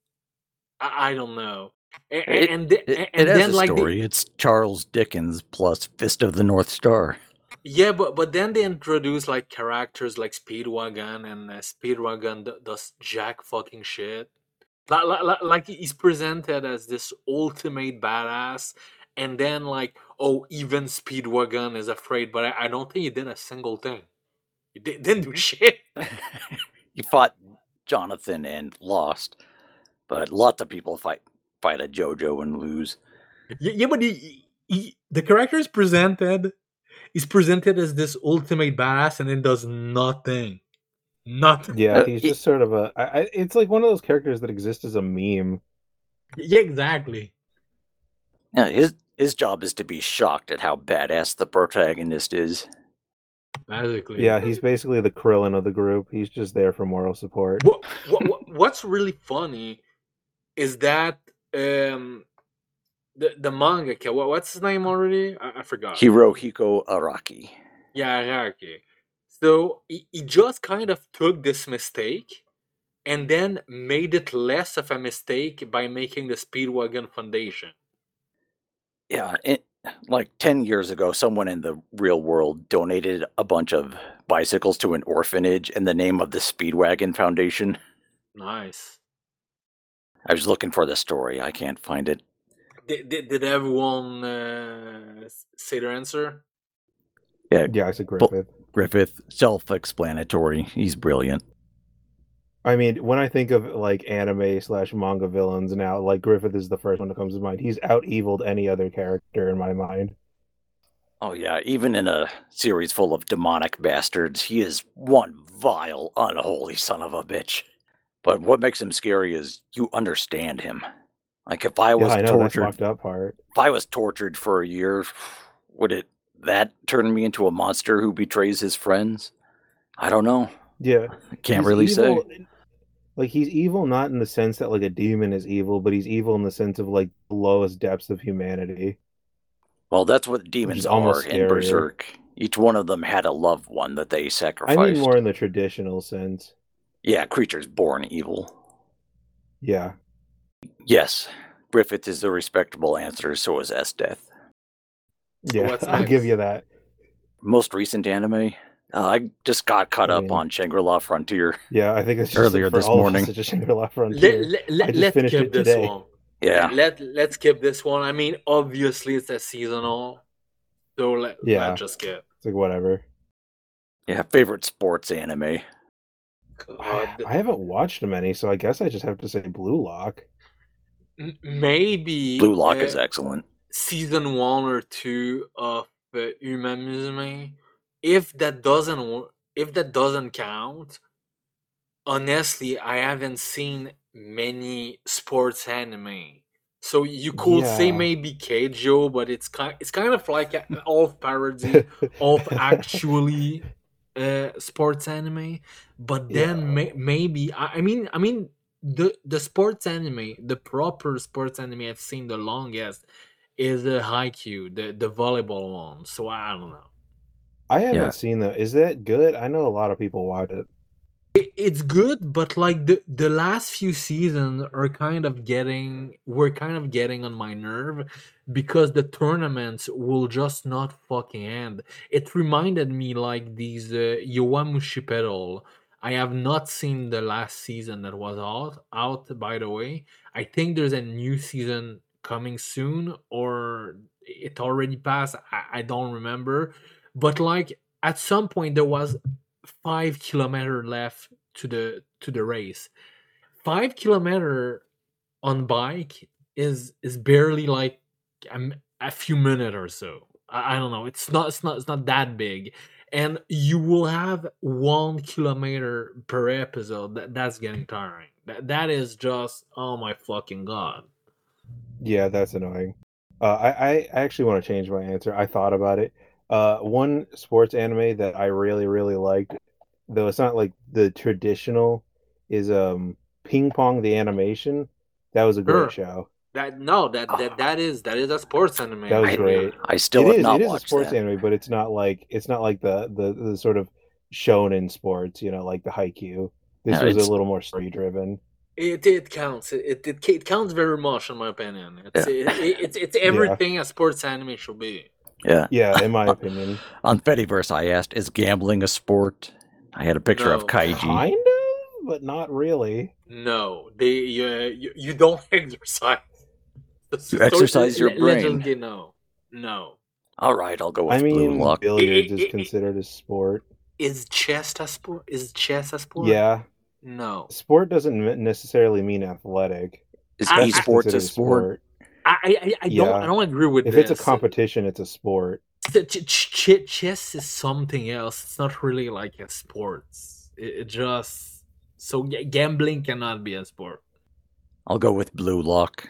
Speaker 2: I don't know,
Speaker 1: It it
Speaker 2: and
Speaker 1: has
Speaker 2: then
Speaker 1: a
Speaker 2: like
Speaker 1: story. It's Charles Dickens plus Fist of the North Star.
Speaker 2: yeah, but then they introduce like characters like Speedwagon, and Speedwagon does jack fucking shit. Like he's presented as this ultimate badass, and then like, oh, even Speedwagon is afraid, but I don't think he did a single thing. He didn't do shit.
Speaker 1: He fought Jonathan and lost, but lots of people fight a JoJo and lose.
Speaker 2: Yeah, but the character is presented. He's presented as this ultimate badass, and then does nothing. Nothing.
Speaker 3: Yeah, he's
Speaker 1: He,
Speaker 3: just sort of a. It's like one of those characters that exists as a meme.
Speaker 2: Yeah, exactly.
Speaker 1: yeah, his job is to be shocked at how badass the protagonist is.
Speaker 2: Basically.
Speaker 3: Yeah, he's basically the Krillin of the group. He's just there for moral support.
Speaker 2: What's really funny is that the mangaka, what's his name already? I forgot.
Speaker 1: Hirohiko Araki.
Speaker 2: Yeah, Araki. So he just kind of took this mistake and then made it less of a mistake by making the Speedwagon Foundation.
Speaker 1: Yeah, like 10 years ago, someone in the real world donated a bunch of bicycles to an orphanage in the name of the Speedwagon Foundation.
Speaker 2: Nice.
Speaker 1: I was looking for the story. I can't find it.
Speaker 2: Did everyone say their answer?
Speaker 1: Yeah,
Speaker 3: Yeah, it's a Griffith.
Speaker 1: Griffith, self-explanatory. He's brilliant.
Speaker 3: I mean, when I think of like anime / manga villains now, like Griffith is the first one that comes to mind. He's out-eviled any other character in my mind.
Speaker 1: Oh yeah, even in a series full of demonic bastards, he is one vile, unholy son of a bitch. But what makes him scary is you understand him. Like if I
Speaker 3: Yeah,
Speaker 1: was
Speaker 3: I know that's
Speaker 1: tortured,
Speaker 3: fucked up part.
Speaker 1: if I was tortured for a year, would that turn me into a monster who betrays his friends? I don't know.
Speaker 3: Yeah,
Speaker 1: I can't
Speaker 3: he's
Speaker 1: really say.
Speaker 3: evil. Like he's evil not in the sense that like a demon is evil, but he's evil in the sense of like the lowest depths of humanity.
Speaker 1: Well, that's what
Speaker 3: Which
Speaker 1: demons
Speaker 3: is
Speaker 1: are
Speaker 3: almost
Speaker 1: in
Speaker 3: scarier.
Speaker 1: Berserk. Each one of them had a loved one that they
Speaker 3: I
Speaker 1: sacrificed.
Speaker 3: mean more in the traditional sense.
Speaker 1: Yeah, creatures born evil.
Speaker 3: Yeah.
Speaker 1: Yes, Griffith is the respectable answer, so is Death.
Speaker 3: Yeah,
Speaker 2: What's
Speaker 3: I'll
Speaker 2: next?
Speaker 3: give you that.
Speaker 1: Most recent anime? I just got caught
Speaker 3: I
Speaker 1: up
Speaker 3: mean-
Speaker 1: on Shangri-La Frontier.
Speaker 3: Yeah, I think it's just
Speaker 1: Earlier
Speaker 3: for
Speaker 1: this
Speaker 3: all
Speaker 1: morning.
Speaker 3: Of us, it's just Shangri-La Frontier. I just
Speaker 2: Let's
Speaker 3: finished
Speaker 2: skip
Speaker 3: it
Speaker 2: this
Speaker 3: today.
Speaker 2: one.
Speaker 1: Yeah.
Speaker 2: Let's skip this one. I mean, obviously it's a seasonal, so let's just skip.
Speaker 3: It's like whatever.
Speaker 1: Yeah, favorite sports anime.
Speaker 2: God,
Speaker 3: I haven't watched many, so I guess I just have to say Blue Lock.
Speaker 2: maybe
Speaker 1: Blue Lock is excellent.
Speaker 2: season 1 or 2 of Uma Musume. If that doesn't count, honestly, I haven't seen many sports anime. So you could say
Speaker 3: Yeah.
Speaker 2: maybe Keijo, but it's kind of like an off parody of actually sports anime. But then
Speaker 3: Yeah.
Speaker 2: maybe I mean the sports anime, the proper sports anime I've seen the longest is the Haikyuu, the volleyball one. So I don't know.
Speaker 3: I haven't
Speaker 1: Yeah.
Speaker 3: seen that. Is that good? I know a lot of people watch it.
Speaker 2: It's good, but like the last few seasons are kind of getting we're kind of getting on my nerve because the tournaments will just not fucking end. It reminded me like these Yowamushi Pedal. I have not seen the last season that was out by the way. I think there's a new season coming soon or it already passed. I don't remember. But like at some point there was 5 kilometer left to the race. 5 kilometer on bike is barely like a few minutes or so. I don't know. It's not that big, and you will have 1 kilometer per episode. That's getting tiring. That is just oh my fucking god.
Speaker 3: Yeah, that's annoying. I actually want to change my answer. I thought about it. One sports anime that I really, really liked, though it's not like the traditional, is Ping Pong the animation. That was a great
Speaker 2: Sure.
Speaker 3: show.
Speaker 2: That no that is a sports anime.
Speaker 3: That was
Speaker 2: I
Speaker 3: great.
Speaker 2: mean.
Speaker 1: I still have not
Speaker 3: It is a
Speaker 1: watched
Speaker 3: sports
Speaker 1: that.
Speaker 3: anime, but it's not like the sort of shonen sports, like the Haikyuu. This
Speaker 1: Yeah,
Speaker 3: was a
Speaker 1: it's
Speaker 3: little more story driven.
Speaker 2: It counts. It counts very much in my opinion.
Speaker 1: Yeah.
Speaker 2: It's everything a sports anime should be.
Speaker 1: yeah.
Speaker 3: Yeah, in my opinion.
Speaker 1: On Fediverse, I asked, "Is gambling a sport?" I had a picture of
Speaker 2: No.
Speaker 1: Kaiji.
Speaker 3: Kind of, but not really.
Speaker 2: No, you don't exercise.
Speaker 1: You exercise your brain.
Speaker 2: Legend, no.
Speaker 1: All right, I'll go with
Speaker 3: I
Speaker 1: Blue
Speaker 3: mean,
Speaker 1: Lock.
Speaker 3: billiards is considered a sport.
Speaker 2: Is chess a sport? Is chess a sport?
Speaker 3: Yeah,
Speaker 2: No.
Speaker 3: sport doesn't necessarily mean athletic.
Speaker 1: Is
Speaker 2: I-
Speaker 3: Chess is
Speaker 1: esports a
Speaker 3: considered
Speaker 1: sport?
Speaker 2: I
Speaker 3: Yeah.
Speaker 2: don't agree with
Speaker 3: If
Speaker 2: this.
Speaker 3: it's a competition, it's a sport.
Speaker 2: Chess is something else. It's not really like a sport. It just so gambling cannot be a sport.
Speaker 1: I'll go with Blue Lock.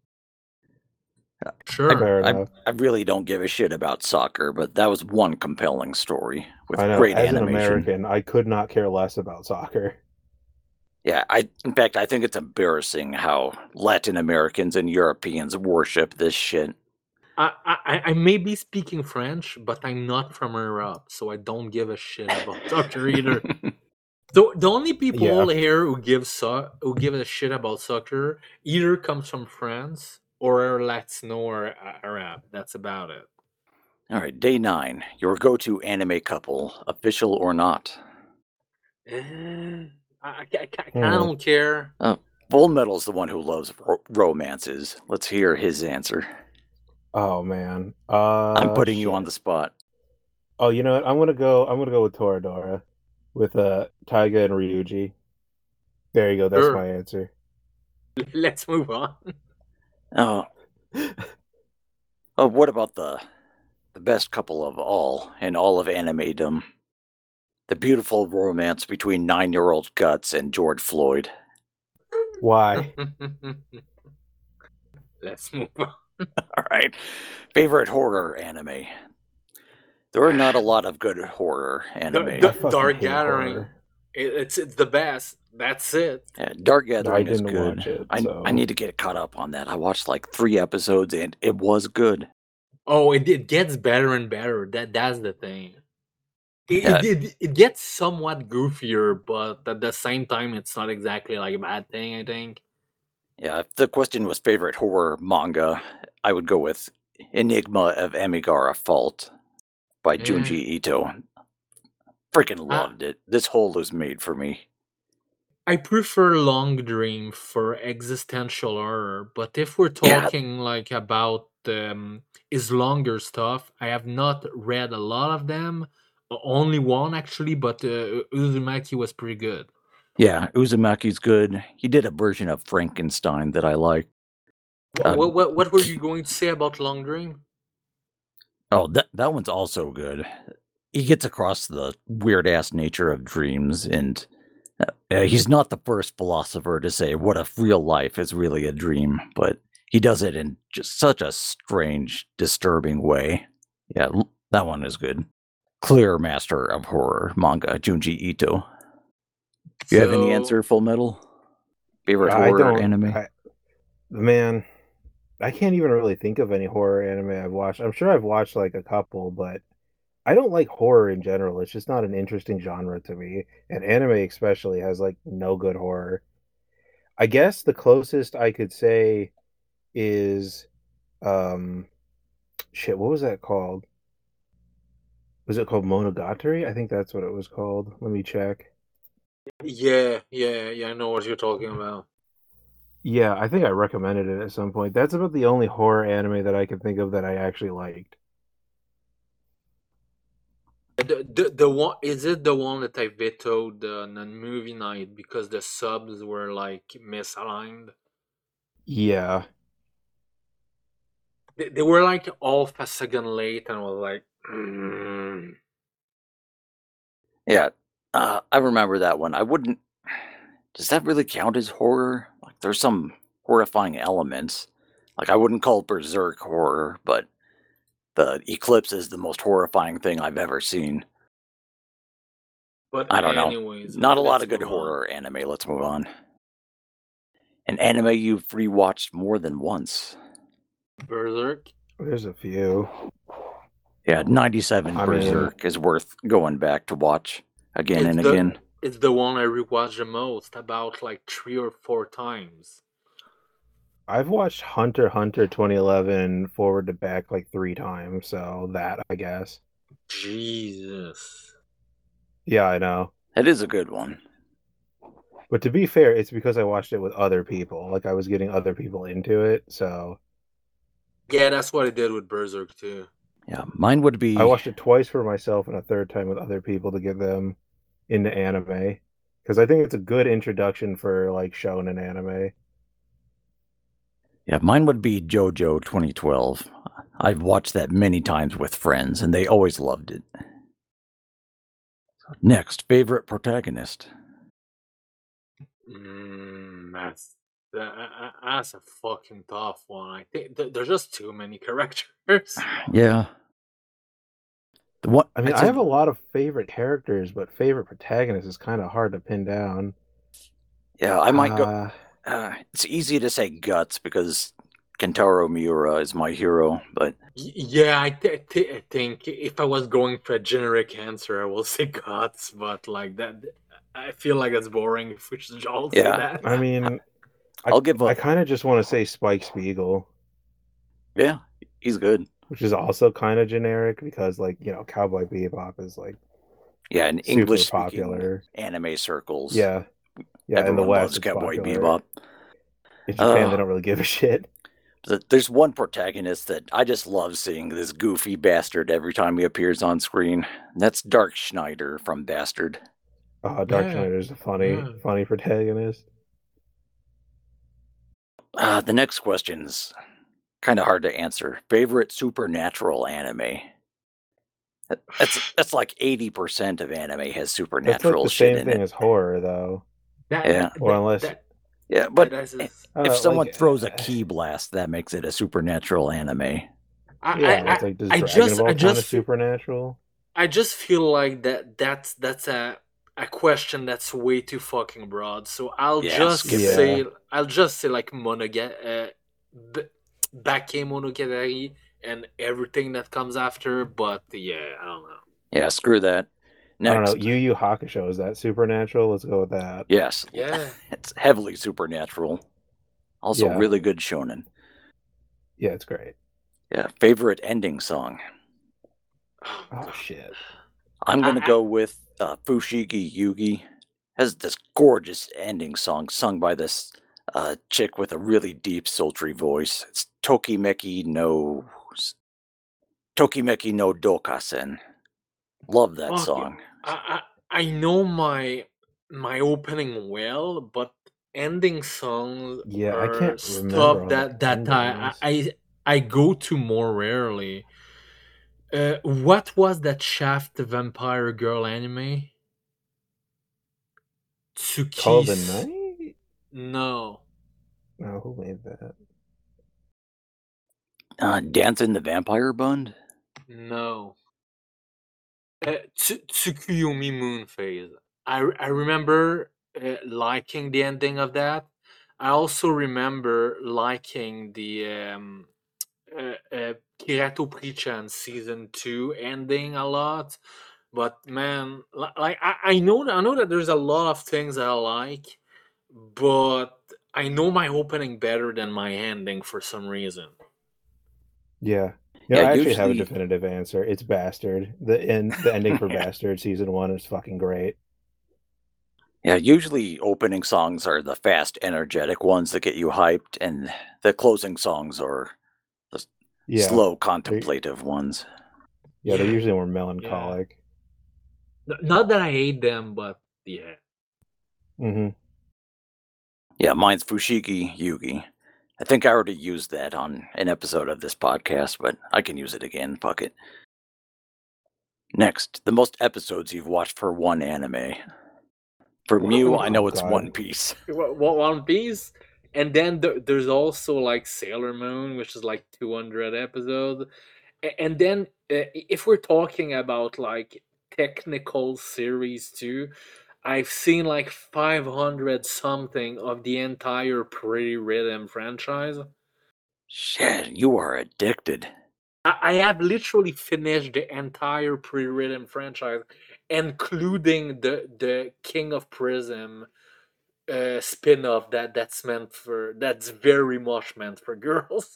Speaker 2: Sure.
Speaker 3: Fair enough.
Speaker 1: I really don't give a shit about soccer, but that was one compelling story with
Speaker 3: I know.
Speaker 1: great
Speaker 3: As an
Speaker 1: animation.
Speaker 3: American, I could not care less about soccer.
Speaker 1: Yeah, in fact, I think it's embarrassing how Latin Americans and Europeans worship this shit.
Speaker 2: I may be speaking French, but I'm not from Europe, so I don't give a shit about soccer either. The only people here who give a shit about soccer either comes from France or are Latino or Arab. That's about it.
Speaker 1: All right, day 9. Your go-to anime couple, official or not?
Speaker 2: I don't care.
Speaker 1: Full Metal's the one who loves romances. Let's hear his answer.
Speaker 3: Oh man,
Speaker 1: I'm putting you on the spot.
Speaker 3: Oh, you know what? I'm gonna go with Toradora, with Taiga and Ryuji. There you go. That's
Speaker 2: Sure.
Speaker 3: my answer.
Speaker 2: Let's move on.
Speaker 1: Oh, what about the best couple of all in all of animedom? The beautiful romance between 9-year-old Guts and George Floyd.
Speaker 3: Why?
Speaker 2: Let's move on.
Speaker 1: All right. Favorite horror anime? There are not a lot of good horror anime.
Speaker 3: I fucking
Speaker 2: Dark
Speaker 3: hate
Speaker 2: Gathering.
Speaker 3: horror.
Speaker 2: It's the best. That's it.
Speaker 1: Yeah, Dark Gathering is
Speaker 3: didn't
Speaker 1: good.
Speaker 3: watch it,
Speaker 1: I
Speaker 3: so-
Speaker 1: need to get caught up on that. I watched like 3 episodes and it was good.
Speaker 2: Oh, it gets better and better. That's the thing.
Speaker 1: Yeah.
Speaker 2: It gets somewhat goofier, but at the same time, it's not exactly like a bad thing. I think.
Speaker 1: Yeah, if the question was favorite horror manga, I would go with Enigma of Amigara Fault by Junji Ito. Freaking loved it. This hole is made for me.
Speaker 2: I prefer Long Dream for existential horror, but if we're
Speaker 1: Yeah.
Speaker 2: talking like about is longer stuff, I have not read a lot of them. Only one actually, but Uzumaki was pretty good.
Speaker 1: Yeah, Uzumaki's good. He did a version of Frankenstein that I like.
Speaker 2: What were you going to say about Long Dream?
Speaker 1: Oh, that one's also good. He gets across the weird ass nature of dreams, and he's not the first philosopher to say what if real life is really a dream, but he does it in just such a strange, disturbing way. Yeah, that one is good. Clear master of horror manga, Junji Ito. Do you have any answer, Full Metal? Favorite horror anime?
Speaker 3: Man, I can't even really think of any horror anime I've watched. I'm sure I've watched like a couple, but I don't like horror in general. It's just not an interesting genre to me, and anime especially has like no good horror. I guess the closest I could say is um shit, what was that called? Was it called Monogatari? I think that's what it was called. Let me check.
Speaker 2: Yeah. I know what you're talking about.
Speaker 3: Yeah, I think I recommended it at some point. That's about the only horror anime that I can think of that I actually liked.
Speaker 2: The one, is it the one that I vetoed on movie night because the subs were like misaligned?
Speaker 3: Yeah.
Speaker 2: They were like half a second late, and I was like, mm.
Speaker 1: Yeah, I remember that one. I wouldn't. Does that really count as horror? Like, there's some horrifying elements. Like, I wouldn't call Berserk horror, but the eclipse is the most horrifying thing I've ever seen.
Speaker 2: But
Speaker 1: I don't know.
Speaker 2: anyways,
Speaker 1: Not a lot
Speaker 2: let's
Speaker 1: of good
Speaker 2: move on.
Speaker 1: horror anime. Let's move on. An anime you've rewatched more than once.
Speaker 2: Berserk.
Speaker 3: There's a few.
Speaker 1: Yeah, 97
Speaker 3: I mean,
Speaker 1: Berserk is worth going back to watch again and
Speaker 2: It's the
Speaker 1: again.
Speaker 2: it's the one I rewatched the most, about like 3 or 4 times.
Speaker 3: I've watched Hunter x Hunter 2011 forward to back like 3 times, so that I guess.
Speaker 2: Jesus.
Speaker 3: Yeah, I know.
Speaker 1: It is a good one.
Speaker 3: But to be fair, it's because I watched it with other people. Like I was getting other people into it, so
Speaker 2: Yeah, that's what I did with Berserk too.
Speaker 1: Yeah, mine would
Speaker 3: I
Speaker 1: be.
Speaker 3: watched it twice for myself and a third time with other people to get them into anime. Because I think it's a good introduction for like shonen anime.
Speaker 1: Yeah, mine would be JoJo 2012. I've watched that many times with friends, and they always loved it. Next, favorite protagonist.
Speaker 2: That's a fucking tough one. I think there's just too many characters.
Speaker 1: Yeah. The one
Speaker 3: I mean,
Speaker 1: I'd
Speaker 3: I
Speaker 1: say,
Speaker 3: have a lot of favorite characters, but favorite protagonist is kind of hard to pin down.
Speaker 1: yeah, I might go.
Speaker 3: Uh,
Speaker 1: It's easy to say Guts because Kentaro Miura is my hero, but
Speaker 2: Yeah, I think if I was going for a generic answer, I will say Guts, but like that, I feel like it's boring if we should all say
Speaker 1: yeah,
Speaker 2: that.
Speaker 3: I mean,
Speaker 1: I'll give
Speaker 3: I
Speaker 1: a.
Speaker 3: kind of just want to say Spike Spiegel,
Speaker 1: Yeah, he's good.
Speaker 3: which is also kind of generic because, like, Cowboy Bebop is like
Speaker 1: Yeah, in
Speaker 3: super
Speaker 1: English speaking
Speaker 3: popular.
Speaker 1: anime circles,
Speaker 3: Yeah, yeah. In the
Speaker 1: everyone
Speaker 3: West,
Speaker 1: loves
Speaker 3: it's
Speaker 1: Cowboy
Speaker 3: popular.
Speaker 1: Bebop.
Speaker 3: In Japan, they don't really give a shit.
Speaker 1: There's one protagonist that I just love seeing, this goofy bastard every time he appears on screen. That's Dark Schneider from Bastard.
Speaker 3: Dark
Speaker 2: Yeah,
Speaker 3: Schneider's a
Speaker 2: yeah.
Speaker 3: funny protagonist.
Speaker 1: The next question's kind of hard to answer. Favorite supernatural anime? That's like 80% of anime has
Speaker 3: That's like
Speaker 1: supernatural
Speaker 3: the
Speaker 1: shit
Speaker 3: same
Speaker 1: in
Speaker 3: thing
Speaker 1: it.
Speaker 3: as horror, though.
Speaker 1: Yeah.
Speaker 3: Well, unless
Speaker 1: Yeah, but
Speaker 2: that's
Speaker 1: if someone
Speaker 3: like,
Speaker 1: throws a key blast, that makes it a supernatural anime.
Speaker 3: yeah, it's like does
Speaker 2: I
Speaker 3: Dragon Ball
Speaker 2: I
Speaker 3: kind of
Speaker 2: just feel,
Speaker 3: supernatural?
Speaker 2: I just feel like that's a question that's way too fucking broad. So
Speaker 1: Yeah, skip it.
Speaker 2: say I'll just say like Bakemonogatari and everything that comes after. But yeah, I don't know.
Speaker 1: Yeah, screw that.
Speaker 3: I don't know.
Speaker 1: Next.
Speaker 3: Yu Yu Hakusho, is that supernatural? Let's go with that.
Speaker 1: Yes.
Speaker 2: Yeah.
Speaker 1: It's heavily supernatural. Also
Speaker 3: Yeah.
Speaker 1: really good shonen.
Speaker 3: Yeah, it's great.
Speaker 1: Yeah, favorite ending song.
Speaker 3: Oh shit.
Speaker 1: I'm going to go with Fushigi Yugi. Has this gorgeous ending song sung by this chick with a really deep, sultry voice. It's Tokimeki no Dokasen. Love that
Speaker 2: Fuck,
Speaker 1: song.
Speaker 2: I know my opening well, but ending songs
Speaker 3: Yeah, I
Speaker 2: are
Speaker 3: can't remember
Speaker 2: stuff
Speaker 3: all
Speaker 2: that
Speaker 3: the endings.
Speaker 2: I go to more rarely. What was that Shaft the Vampire Girl anime?
Speaker 3: Call the
Speaker 2: Tsukis?
Speaker 3: Night?
Speaker 2: No.
Speaker 3: No, who made that?
Speaker 1: Dancing the Vampire Bund?
Speaker 2: No. Tsukuyomi Moon Phase. I remember liking the ending of that. I also remember liking the Kirato Prichan season 2 ending a lot, but man, like I know that there's a lot of things that I like, but I know my opening better than my ending for some reason.
Speaker 3: Yeah.
Speaker 1: Yeah,
Speaker 3: I actually have a
Speaker 1: usually,
Speaker 3: definitive answer. It's Bastard. The ending for Bastard season 1 is fucking great.
Speaker 1: yeah, usually opening songs are the fast, energetic ones that get you hyped, and the closing songs are the
Speaker 3: Yeah.
Speaker 1: slow,
Speaker 3: They're,
Speaker 1: contemplative ones.
Speaker 3: they're
Speaker 2: Yeah,
Speaker 3: usually more
Speaker 2: yeah.
Speaker 3: melancholic.
Speaker 2: Not that I hate them, but yeah.
Speaker 3: Mm-hmm.
Speaker 1: Yeah, mine's Fushigi Yugi. I think I already used that on an episode of this podcast, but I can use it again. Fuck it. Next, the most episodes you've watched for one anime. For Mew, I know it's
Speaker 3: God.
Speaker 1: One Piece.
Speaker 2: One Piece, and then there's also like Sailor Moon, which is like 200 episodes, and then if we're talking about like technical series too, I've seen like 500 something of the entire Pretty Rhythm franchise.
Speaker 1: Shit, you are addicted.
Speaker 2: I have literally finished the entire Pretty Rhythm franchise, including the King of Prism spin-off that's very much meant for girls.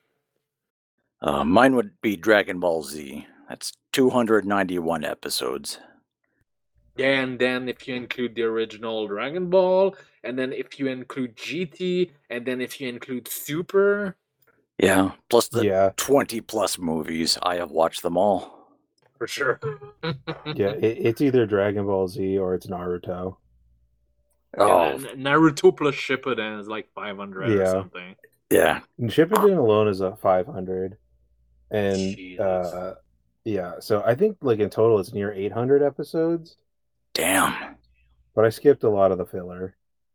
Speaker 1: Mine would be Dragon Ball Z. That's 291 episodes.
Speaker 2: Yeah, and then if you include the original Dragon Ball, and then if you include GT, and then if you include Super,
Speaker 1: Yeah, plus the
Speaker 3: Yeah.
Speaker 1: 20 plus movies. I have watched them all.
Speaker 2: for sure.
Speaker 3: Yeah, it's either Dragon Ball Z or it's Naruto.
Speaker 1: Oh,
Speaker 2: Naruto plus Shippuden is like 500 or
Speaker 3: Yeah.
Speaker 2: something.
Speaker 1: yeah.
Speaker 3: And Shippuden alone is a 500. And
Speaker 2: Jesus.
Speaker 3: yeah, so I think like in total it's near 800 episodes,
Speaker 1: Damn.
Speaker 3: but I skipped a lot of the filler.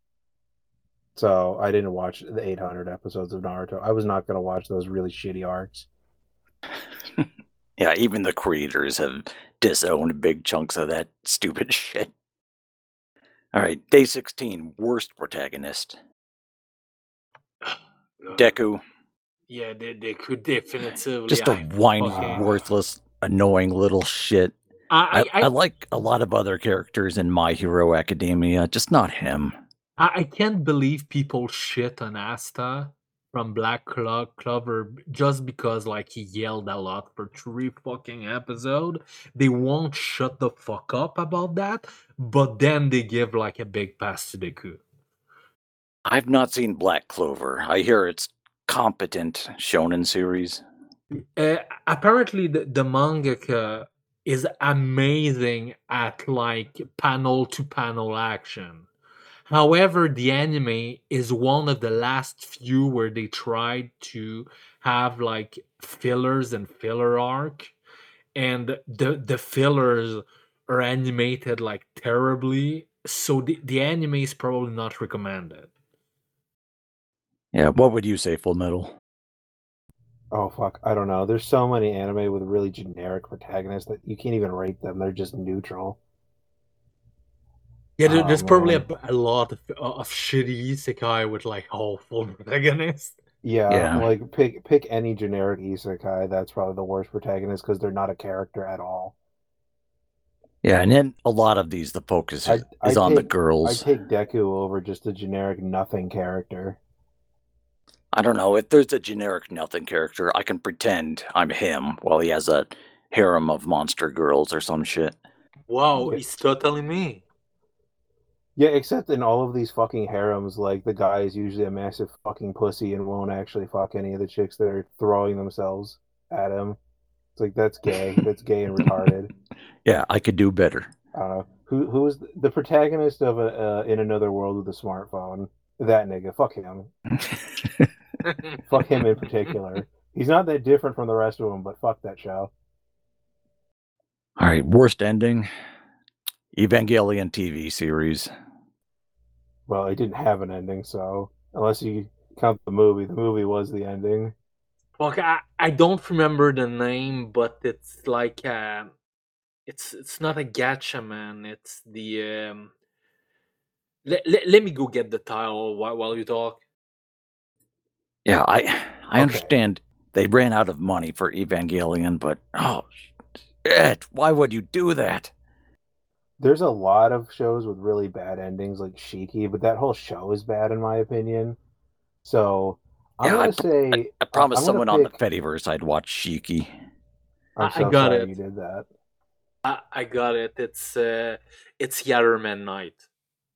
Speaker 3: So I didn't watch the 800 episodes of Naruto. I was not going to watch those really shitty arcs.
Speaker 1: Yeah, even the creators have disowned big chunks of that stupid shit. All right, day 16, worst protagonist. Deku.
Speaker 2: Yeah, they could definitively.
Speaker 1: Just a whiny,
Speaker 2: fucking-
Speaker 1: worthless, annoying little shit. I like a lot of other characters in My Hero Academia, just not him.
Speaker 2: I can't believe people shit on Asta from Black Clover just because like he yelled a lot for 3 fucking episodes. They won't shut the fuck up about that, but then they give like a big pass to Deku.
Speaker 1: I've not seen Black Clover. I hear it's competent shonen series.
Speaker 2: Apparently the mangaka is amazing at like panel to panel action. However, the anime is one of the last few where they tried to have like fillers and filler arc, and the fillers are animated like terribly. So the anime is probably not recommended.
Speaker 1: Yeah, what would you say, Full Metal?
Speaker 3: Oh fuck, I don't know. There's so many anime with really generic protagonists that you can't even rate them. They're just neutral.
Speaker 2: Yeah,
Speaker 3: Oh,
Speaker 2: there's probably
Speaker 3: man.
Speaker 2: a lot of shitty isekai with like awful protagonists.
Speaker 3: Yeah,
Speaker 1: Yeah.
Speaker 3: like pick any generic isekai. That's probably the worst protagonist because they're not a character at all.
Speaker 1: Yeah, and in a lot of these, the focus is on the
Speaker 3: I
Speaker 1: girls.
Speaker 3: take Deku over just a generic nothing character.
Speaker 1: I don't know, if there's a generic nothing character, I can pretend I'm him while he has a harem of monster girls or some shit.
Speaker 2: Wow,
Speaker 3: Yeah.
Speaker 2: it's totally me.
Speaker 3: Yeah, except in all of these fucking harems, like the guy is usually a massive fucking pussy and won't actually fuck any of the chicks that are throwing themselves at him. It's like that's gay. That's gay and retarded.
Speaker 1: Yeah, I could do better.
Speaker 3: I don't know. Who was the protagonist of a In Another World with a Smartphone? That nigga. Fuck him. Fuck him in particular. He's not that different from the rest of them, but fuck that show.
Speaker 1: All right, worst ending. Evangelion TV series.
Speaker 3: Well, it didn't have an ending, so unless you count the movie was the ending.
Speaker 2: Okay, I don't remember the name, but it's like it's not a gacha, man. It's the let me go get the title while you talk.
Speaker 1: Yeah, I
Speaker 3: Okay.
Speaker 1: understand They ran out of money for Evangelion, but oh shit, why would you do that?
Speaker 3: There's a lot of shows with really bad endings, like Shiki, but that whole show is bad in my opinion. So I'm
Speaker 1: Yeah,
Speaker 3: gonna say
Speaker 1: I promised
Speaker 3: I'm gonna
Speaker 1: someone on the
Speaker 3: pick.
Speaker 1: Fediverse I'd watch Shiki.
Speaker 3: I'm
Speaker 2: I
Speaker 3: so
Speaker 2: got
Speaker 3: sorry
Speaker 2: it.
Speaker 3: you did that.
Speaker 2: I got it. It's Yatterman Night.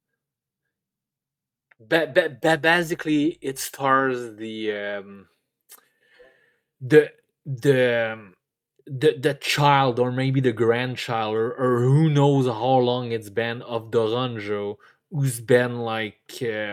Speaker 2: Basically, it stars the the the child, or maybe the grandchild, or who knows how long it's been, of Doranjo, who's been like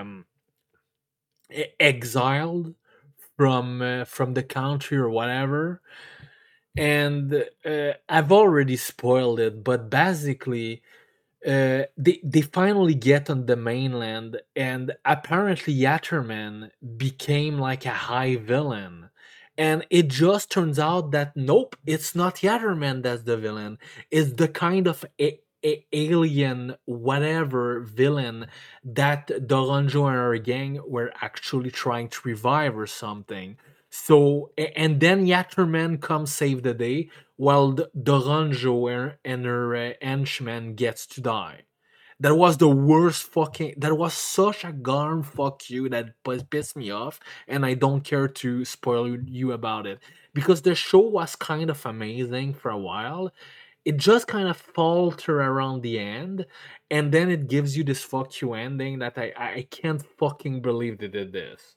Speaker 2: exiled from the country or whatever. And I've already spoiled it, but basically they finally get on the mainland, and apparently Yatterman became like a high villain. And it just turns out that nope, it's not Yatterman that's the villain. It's the kind of alien whatever villain that Doranjo and her gang were actually trying to revive or something. So and then Yatterman comes save the day, while Doranjo and her henchman gets to die. That was the worst fucking. That was such a garm fuck you that pissed me off, and I don't care to spoil you about it because the show was kind of amazing for a while. It just kind of falter around the end, and then it gives you this fuck you ending that I can't fucking believe they did this.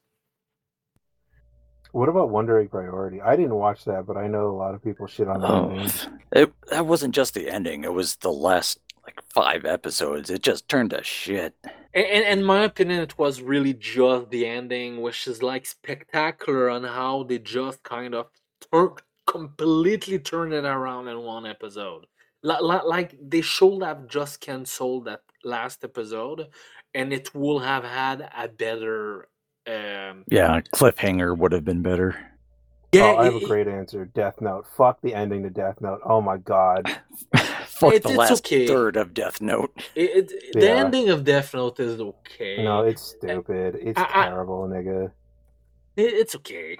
Speaker 3: What about Wonder Egg Priority? I didn't watch that, but I know a lot of people shit on the
Speaker 1: Oh,
Speaker 3: ending.
Speaker 1: that wasn't just the ending; it was the last like 5 episodes. It just turned to shit.
Speaker 2: In my opinion, it was really just the ending, which is like spectacular on how they just kind of completely turned it around in one episode. Like they should have just canceled that last episode, and it will have had a better.
Speaker 1: Yeah, cliffhanger would have been better.
Speaker 2: Yeah,
Speaker 3: Oh, I have a great answer. Death Note. Fuck the ending to Death Note. Oh my god.
Speaker 1: Fuck the
Speaker 2: it's
Speaker 1: last
Speaker 2: okay.
Speaker 1: third of Death Note.
Speaker 2: The
Speaker 3: Yeah.
Speaker 2: ending of Death Note is okay.
Speaker 3: No, it's stupid. It's terrible, nigga.
Speaker 2: It's okay.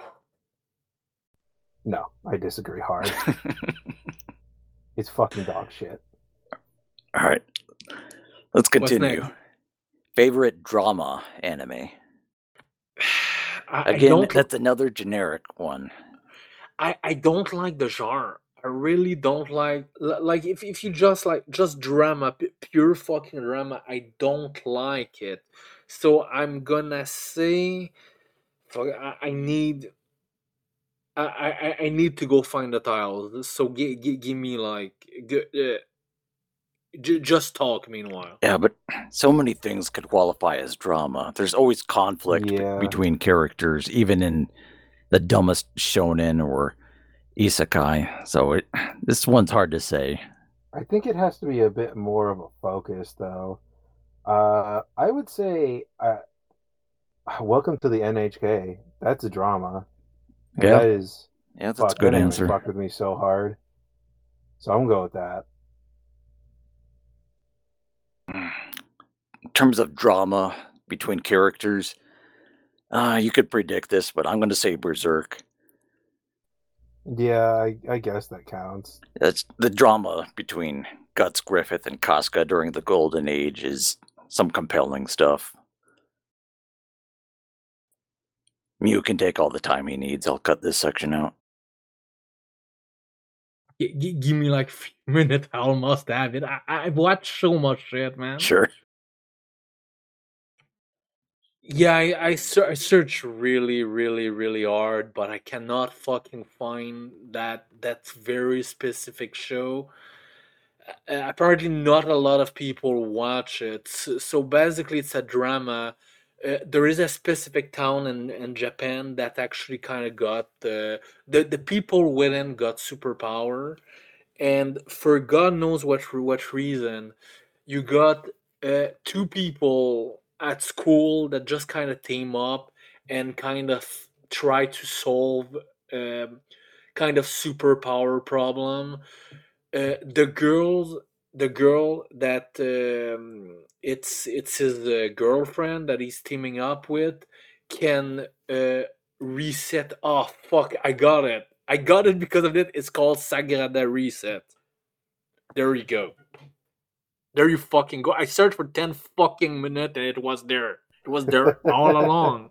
Speaker 3: No, I disagree hard. It's fucking dog shit.
Speaker 1: All right, let's continue.
Speaker 2: next?
Speaker 1: Favorite drama anime?
Speaker 2: I
Speaker 1: Again,
Speaker 2: don't.
Speaker 1: that's another generic one.
Speaker 2: I don't like the genre. I really don't like if you just like just drama, pure fucking drama. I don't like it. So I'm gonna say, fuck, I need. I need to go find the tiles. So give me like just talk. Meanwhile,
Speaker 1: Yeah, but so many things could qualify as drama. There's always conflict
Speaker 3: Yeah.
Speaker 1: between characters, even in the dumbest shonen or isekai. So this one's hard to say.
Speaker 3: I think it has to be a bit more of a focus, though. I would say, Welcome to the NHK. That's a drama. And
Speaker 1: Yeah,
Speaker 3: that is,
Speaker 1: yeah, that's
Speaker 3: fuck,
Speaker 1: a good
Speaker 3: that anime
Speaker 1: answer.
Speaker 3: fucked with me so hard. So I'm going to go with that.
Speaker 1: In terms of drama between characters, you could predict this, but I'm going to say Berserk.
Speaker 3: Yeah, I guess that counts.
Speaker 1: That's the drama between Guts Griffith and Casca during the Golden Age is some compelling stuff. Mew can take all the time he needs. I'll cut this section out.
Speaker 2: give me like a few minutes. I almost have it. I've watched so much shit, man.
Speaker 1: Sure.
Speaker 2: Yeah, I search really, really, really hard, but I cannot fucking find that very specific show. Apparently, not a lot of people watch it. So basically, it's a drama. There is a specific town in Japan that actually kind of got the people within got superpower, and for God knows what reason, you got two people at school that just kind of team up and kind of try to solve kind of superpower problem. The girl that it's his girlfriend that he's teaming up with can Reset. Oh fuck! I got it. I got it because of it. It's called Sagrada Reset. There you go. There you fucking go. I searched for 10 fucking minutes and it was there. It was there all along.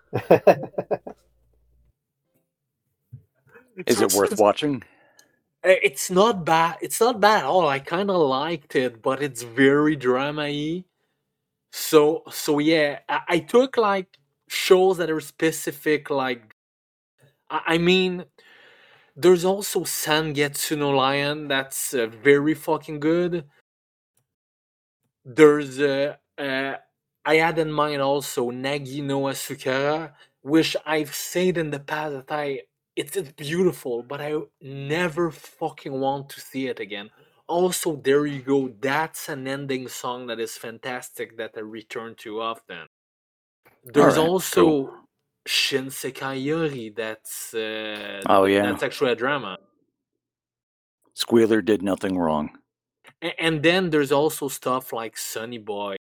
Speaker 1: Is it worth watching?
Speaker 2: It's not bad. It's not bad at all. I kind of liked it, but it's very drama-y. So yeah, I took like shows that are specific. Like, I mean, there's also Sangetsu no Lion that's very fucking good. There's I had in mind also Nagi no Asukara, which I've said in the past that it's beautiful, but I never fucking want to see it again. Also, there you go. That's an ending song that is fantastic that I return to often. There's
Speaker 1: Alright,
Speaker 2: also
Speaker 1: cool.
Speaker 2: Shinsekai Yori. That's
Speaker 1: Oh, yeah.
Speaker 2: that's actually a drama.
Speaker 1: Squealer did nothing wrong.
Speaker 2: And then there's also stuff like Sunny Boy,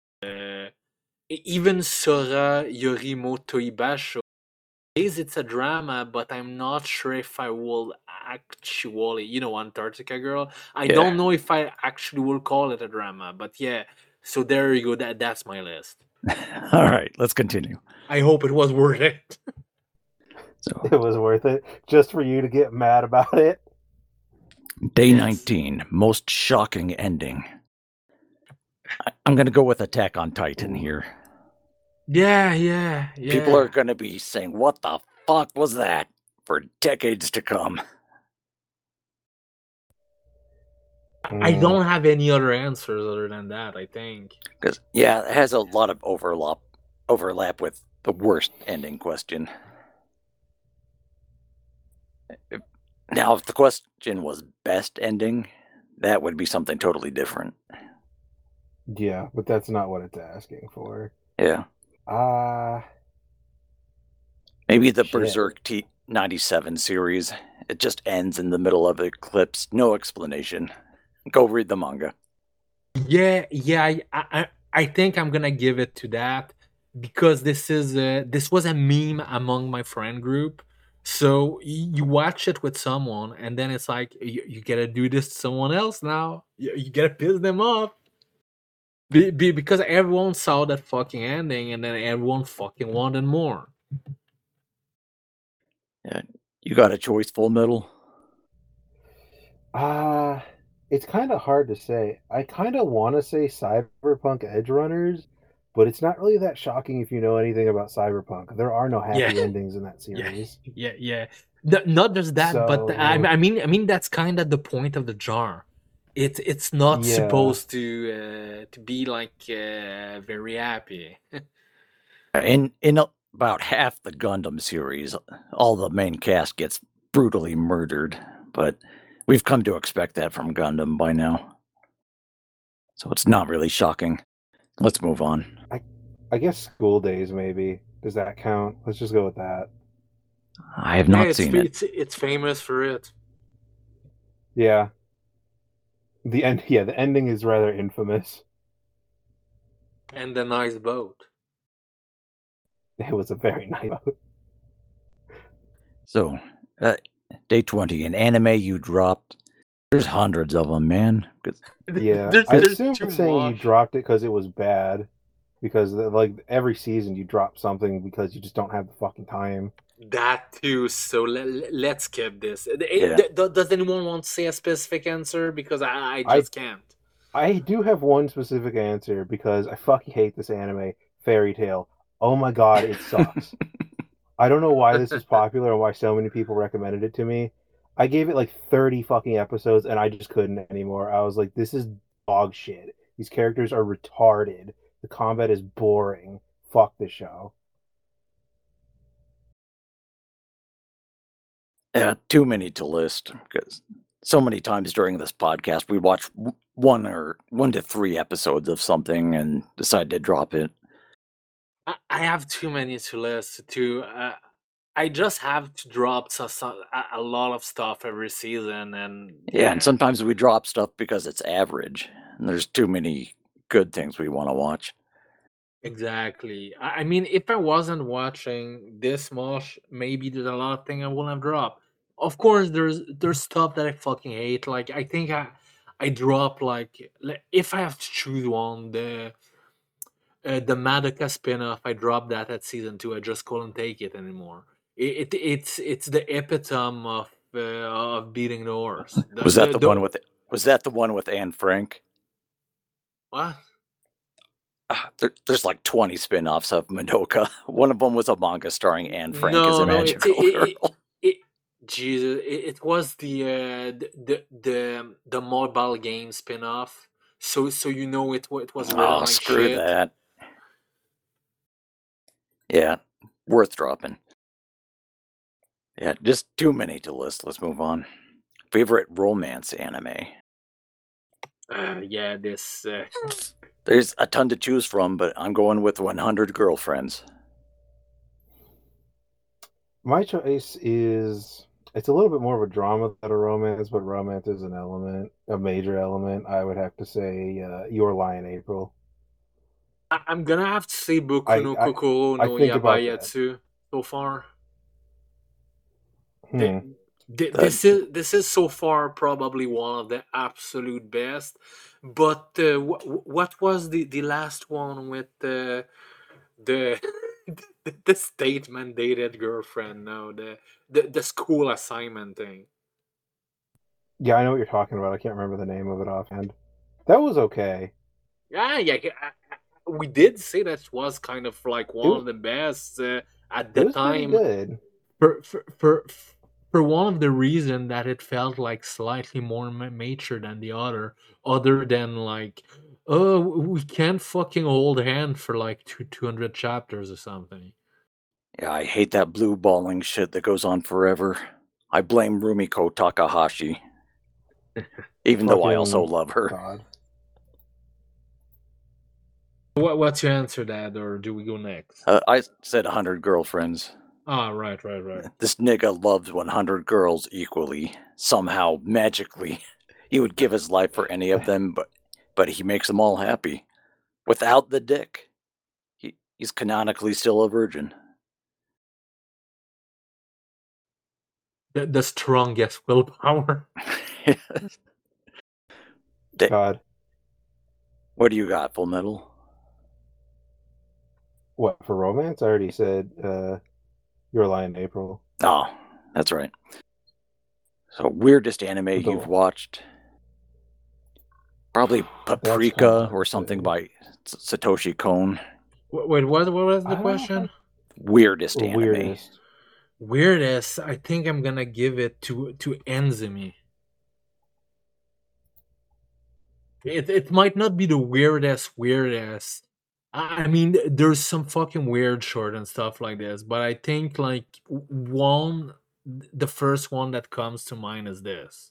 Speaker 2: even Sora Yorimoto Ibasho. Yes, it's a drama, but I'm not sure if I will actually, Antarctica Girl. I
Speaker 1: Yeah.
Speaker 2: don't know if I actually will call it a drama, but yeah. So there you go. That's my list.
Speaker 1: All right, let's continue.
Speaker 2: I hope it was worth it.
Speaker 1: So,
Speaker 3: It was worth it just for you to get mad about it.
Speaker 1: day
Speaker 2: Yes.
Speaker 1: 19, most shocking ending. I'm going to go with Attack on Titan here.
Speaker 2: Yeah.
Speaker 1: People are going to be saying, what the fuck was that? For decades to come.
Speaker 2: I don't have any other answers other than that, I think.
Speaker 1: Because, yeah, it has a lot of overlap with the worst ending question. Now, if the question was best ending, that would be something totally different.
Speaker 3: Yeah, but that's not what it's asking for.
Speaker 1: Yeah. Maybe the
Speaker 3: Shit.
Speaker 1: Berserk T97 series. It just ends in the middle of Eclipse. No explanation. Go read the manga.
Speaker 2: Yeah. I think I'm gonna give it to that because this was a meme among my friend group. So you watch it with someone, and then it's like you gotta do this to someone else now. You gotta piss them off. Because everyone saw that fucking ending, and then everyone fucking wanted more.
Speaker 1: Yeah. You got a choice, Full Metal?
Speaker 3: It's kind of hard to say. I kind of want to say Cyberpunk Edge Runners, but it's not really that shocking if you know anything about Cyberpunk. There are no happy endings in that series.
Speaker 2: Yeah. Not just that, but
Speaker 3: So-
Speaker 2: I mean that's kind of the point of the jar. It's not
Speaker 3: Yeah.
Speaker 2: supposed to be like very happy.
Speaker 1: In about half the Gundam series, all the main cast gets brutally murdered, but we've come to expect that from Gundam by now. So it's not really shocking. Let's move on.
Speaker 3: I guess School Days, maybe. Does that count? Let's just go with that.
Speaker 1: I have not seen it.
Speaker 2: It's famous for it.
Speaker 3: Yeah. The ending is rather infamous.
Speaker 2: And the nice boat.
Speaker 3: It was a very nice boat.
Speaker 1: So, day 20, an anime you dropped. There's hundreds of them, man.
Speaker 3: Yeah,
Speaker 2: There's
Speaker 3: I assume
Speaker 2: too
Speaker 3: it's saying you
Speaker 2: much.
Speaker 3: dropped it because it was bad. Because like every season you drop something because you just don't have the fucking time.
Speaker 2: That too. So let's skip this.
Speaker 1: Yeah.
Speaker 2: Does anyone want to say a specific answer? Because I just can't.
Speaker 3: I do have one specific answer because I fucking hate this anime, Fairy Tail. Oh my god, it sucks. I don't know why this is popular and why so many people recommended it to me. I gave it like 30 fucking episodes and I just couldn't anymore. I was like, this is dog shit. These characters are retarded. The combat is boring. Fuck this show.
Speaker 1: Yeah, too many to list because so many times during this podcast we watch 1 to 3 episodes of something and decide to drop it.
Speaker 2: I have too many to list. I just have to drop a lot of stuff every season, and
Speaker 1: Yeah, and sometimes we drop stuff because it's average, and there's too many good things we want to watch.
Speaker 2: Exactly. I mean, if I wasn't watching this much, maybe there's a lot of things I wouldn't have dropped. Of course, there's stuff that I fucking hate. Like I think I drop if I have to choose one, the Madoka spin-off, I dropped that at season 2. I just couldn't take it anymore. It's the epitome of beating the horse.
Speaker 1: Was that the one with Anne Frank?
Speaker 2: What?
Speaker 1: There's like 20 spin-offs of Madoka. One of them was a manga starring Anne Frank as a
Speaker 2: No,
Speaker 1: magical girl.
Speaker 2: Jesus, it was the mobile game spin-off. So it was written
Speaker 1: Oh,
Speaker 2: like
Speaker 1: screw
Speaker 2: shit.
Speaker 1: that. Yeah, worth dropping. Yeah, just too many to list. Let's move on. Favorite romance anime?
Speaker 2: Yeah, this.
Speaker 1: There's a ton to choose from, but I'm going with 100 Girlfriends.
Speaker 3: My choice is, it's a little bit more of a drama than a romance, but romance is an element, a major element. I would have to say Your Lie in April.
Speaker 2: I'm gonna have to say Boku no Kokoro
Speaker 3: I
Speaker 2: no
Speaker 3: think about that.
Speaker 2: Yabayatsu so far.
Speaker 3: Hmm.
Speaker 2: This is so far probably one of the absolute best. But what was the last one with the the state mandated girlfriend? No, the school assignment thing.
Speaker 3: Yeah, I know what you're talking about. I can't remember the name of it offhand. That was okay.
Speaker 2: Yeah, we did say that was kind of like one of the best at the time.
Speaker 3: Pretty good.
Speaker 2: For one of the reason that it felt like slightly more mature than the other than like, oh, we can't fucking hold hand for like 200 chapters or something.
Speaker 1: Yeah, I hate that blue balling shit that goes on forever. I blame Rumiko Takahashi. Even though I also love her.
Speaker 3: God.
Speaker 2: What's your answer, Dad, or do we go next?
Speaker 1: I said 100 Girlfriends.
Speaker 2: Ah, right.
Speaker 1: This nigga loves 100 girls equally. Somehow, magically. He would give his life for any of them, but he makes them all happy. Without the dick. He's canonically still a virgin.
Speaker 2: The strongest willpower.
Speaker 3: God.
Speaker 1: What do you got, Full Metal?
Speaker 3: What, for romance? I already said Your Lie in April.
Speaker 1: Oh, that's right. So, weirdest anime you've watched? Probably Paprika or something by Satoshi Kon.
Speaker 2: Wait, what was the question?
Speaker 1: Weirdest anime.
Speaker 2: Weirdest, I think I'm gonna give it to Enzimi. It might not be the weirdest. I mean, there's some fucking weird short and stuff like this, but I think like the first one that comes to mind is this.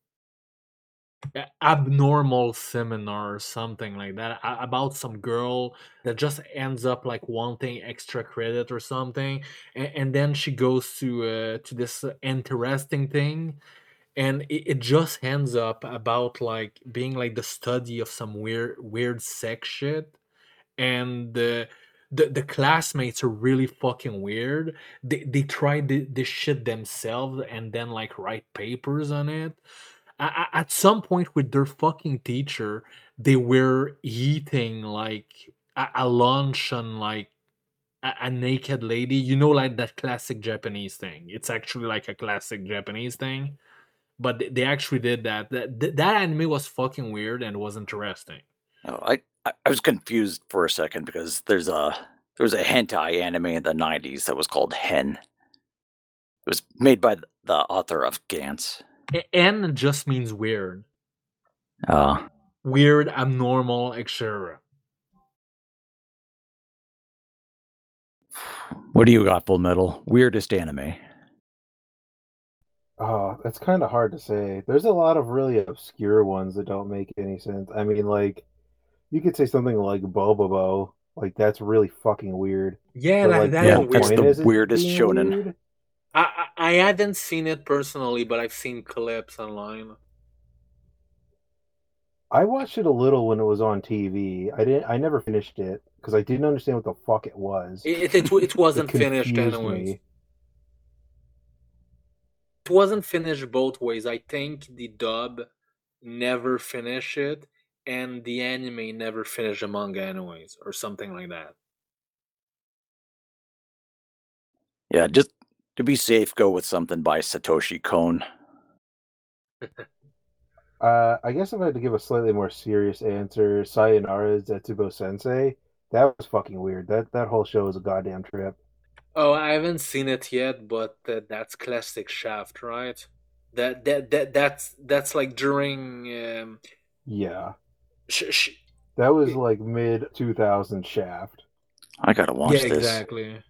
Speaker 2: Abnormal Seminar or something like that, about some girl that just ends up like wanting extra credit or something, and then she goes to this interesting thing, and it just ends up about like being like the study of some weird sex shit, and the classmates are really fucking weird. They try this shit themselves and then like write papers on it. At some point with their fucking teacher, they were eating like a lunch on like a naked lady. You know, like that classic Japanese thing. It's actually like a classic Japanese thing, but they actually did that. That anime was fucking weird and was interesting.
Speaker 1: Oh, I was confused for a second because there was a hentai anime in the 90s that was called Hen. It was made by the author of Gantz.
Speaker 2: N just means weird. Weird, abnormal, etc.
Speaker 1: What do you got, Full Metal? Weirdest anime?
Speaker 3: Oh, that's kind of hard to say. There's a lot of really obscure ones that don't make any sense. I mean, like, you could say something like Bobobo. Like, that's really fucking weird.
Speaker 2: Yeah,
Speaker 3: but, like,
Speaker 1: that's the weirdest shonen.
Speaker 3: Weird.
Speaker 2: I hadn't seen it personally, but I've seen clips online.
Speaker 3: I watched it a little when it was on TV. I never finished it because I didn't understand what the fuck it was.
Speaker 2: It
Speaker 3: It
Speaker 2: wasn't finished
Speaker 3: confused
Speaker 2: anyways.
Speaker 3: me.
Speaker 2: It wasn't finished both ways. I think the dub never finished it, and the anime never finished the manga anyways, or something like that.
Speaker 1: Yeah, just to be safe, go with something by Satoshi Kon.
Speaker 3: I guess if I had to give a slightly more serious answer, Sayonara Zetsubo Sensei. That was fucking weird. That whole show was a goddamn trip.
Speaker 2: Oh, I haven't seen it yet, but that's classic Shaft, right? That's like during
Speaker 3: Yeah,
Speaker 2: sh- sh-
Speaker 3: that was like mid 2000 Shaft.
Speaker 1: I gotta watch
Speaker 2: yeah,
Speaker 1: this.
Speaker 2: exactly.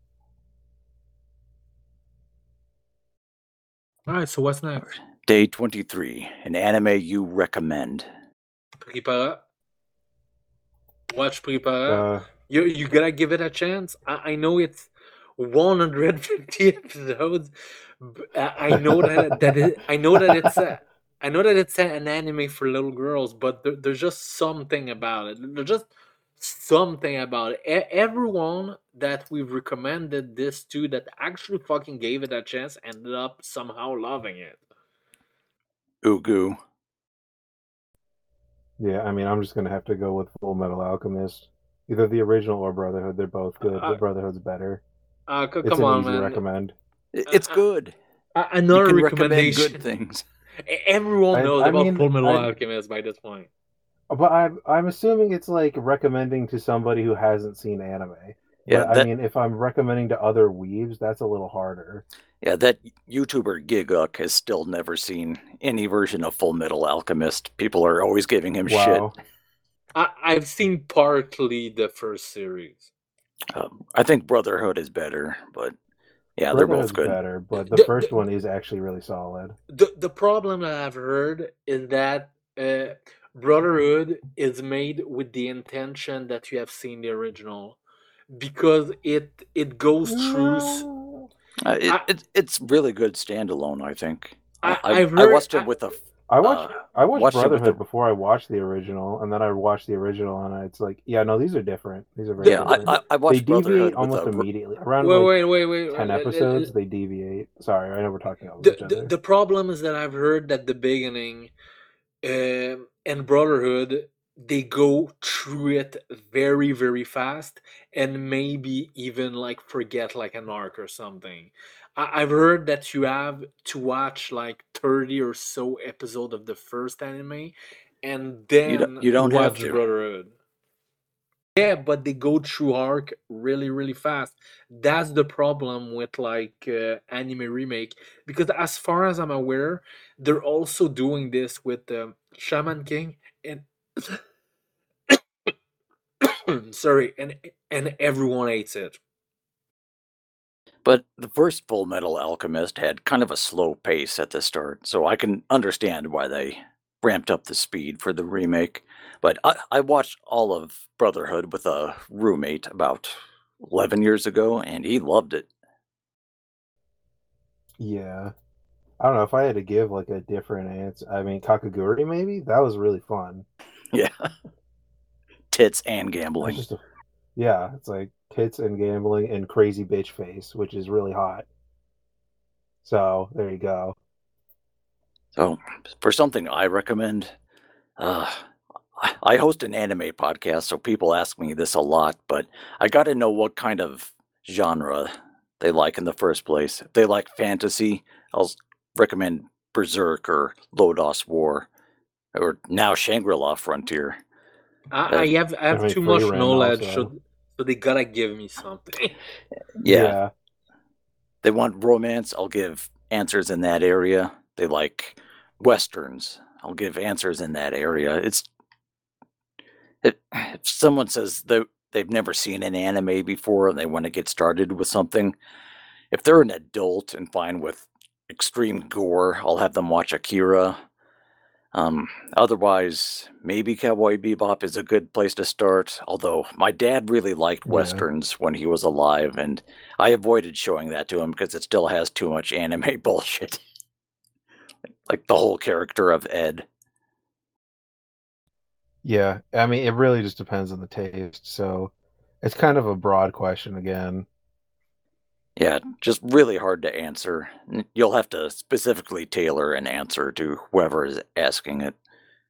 Speaker 2: All right, so what's next?
Speaker 1: Day 23, an anime you recommend.
Speaker 2: Prepara. Watch Prepara. You gotta give it a chance. I know it's 150 episodes. I know I know that it's an anime for little girls, but there's just something about it. There's just something about it. Everyone that we've recommended this to that actually fucking gave it a chance ended up somehow loving it.
Speaker 1: Ugu.
Speaker 3: Yeah, I mean, I'm just gonna have to go with Full Metal Alchemist. Either the original or Brotherhood. They're both good, but Brotherhood's better. It's
Speaker 2: Come
Speaker 3: an
Speaker 2: on,
Speaker 3: easy
Speaker 2: man.
Speaker 3: recommend.
Speaker 1: It's good.
Speaker 2: Another
Speaker 1: You can recommend
Speaker 2: recommendation.
Speaker 1: good things.
Speaker 2: Everyone knows
Speaker 3: I
Speaker 2: about
Speaker 3: mean,
Speaker 2: Full Metal Alchemist by this point.
Speaker 3: But I'm assuming it's like recommending to somebody who hasn't seen anime.
Speaker 1: Yeah,
Speaker 3: But I mean, if I'm recommending to other weebs, that's a little harder.
Speaker 1: Yeah, that YouTuber Giguk has still never seen any version of Full Metal Alchemist. People are always giving him shit.
Speaker 2: I've seen partly the first series.
Speaker 1: I think Brotherhood is better, but yeah, they're both good.
Speaker 3: Better, but the first one is actually really solid.
Speaker 2: The problem that I've heard is that Brotherhood is made with the intention that you have seen the original, because it goes through.
Speaker 1: It's really good standalone. I think.
Speaker 2: I
Speaker 1: watched it with a.
Speaker 3: I watched Brotherhood before I watched the original, and then I watched the original, and it's like, yeah, no, these are different. These are very different.
Speaker 1: I watched
Speaker 3: they deviate
Speaker 1: Brotherhood
Speaker 3: almost immediately. Around
Speaker 2: wait,
Speaker 3: 10 episodes, they deviate. Sorry, I know we're talking about each other.
Speaker 2: The problem is that I've heard that the beginning and Brotherhood, they go through it very, very fast, and maybe even like forget like an arc or something. I've heard that you have to watch like 30 or so episodes of the first anime, and then
Speaker 1: you don't
Speaker 2: watch
Speaker 1: have to.
Speaker 2: Brotherhood. Yeah, but they go through arc really, really fast. That's the problem with like anime remake, because as far as I'm aware, they're also doing this with Shaman King and sorry, and everyone hates it.
Speaker 1: But the first Full Metal Alchemist had kind of a slow pace at the start, so I can understand why they ramped up the speed for the remake. But I watched all of Brotherhood with a roommate about 11 years ago, and he loved it.
Speaker 3: Yeah. I don't know if I had to give like a different answer. I mean, Kakaguri maybe? That was really fun.
Speaker 1: Yeah. Tits and gambling.
Speaker 3: Yeah, it's like tits and gambling and crazy bitch face, which is really hot. So there you go.
Speaker 1: So for something I recommend, I host an anime podcast, so people ask me this a lot, but I got to know what kind of genre they like in the first place. If they like fantasy, I'll recommend Berserk or Lodos War, or now Shangri-La Frontier.
Speaker 2: I have too much knowledge, so they gotta give me something.
Speaker 1: Yeah. They want romance, I'll give answers in that area. They like westerns, I'll give answers in that area. If someone says they've never seen an anime before and they want to get started with something, if they're an adult and fine with extreme gore, I'll have them watch Akira. Otherwise, maybe Cowboy Bebop is a good place to start, although my dad really liked westerns when he was alive, and I avoided showing that to him because it still has too much anime bullshit. Like the whole character of Ed.
Speaker 3: Yeah, I mean, it really just depends on the taste. So it's kind of a broad question again.
Speaker 1: Yeah, just really hard to answer. You'll have to specifically tailor an answer to whoever is asking it.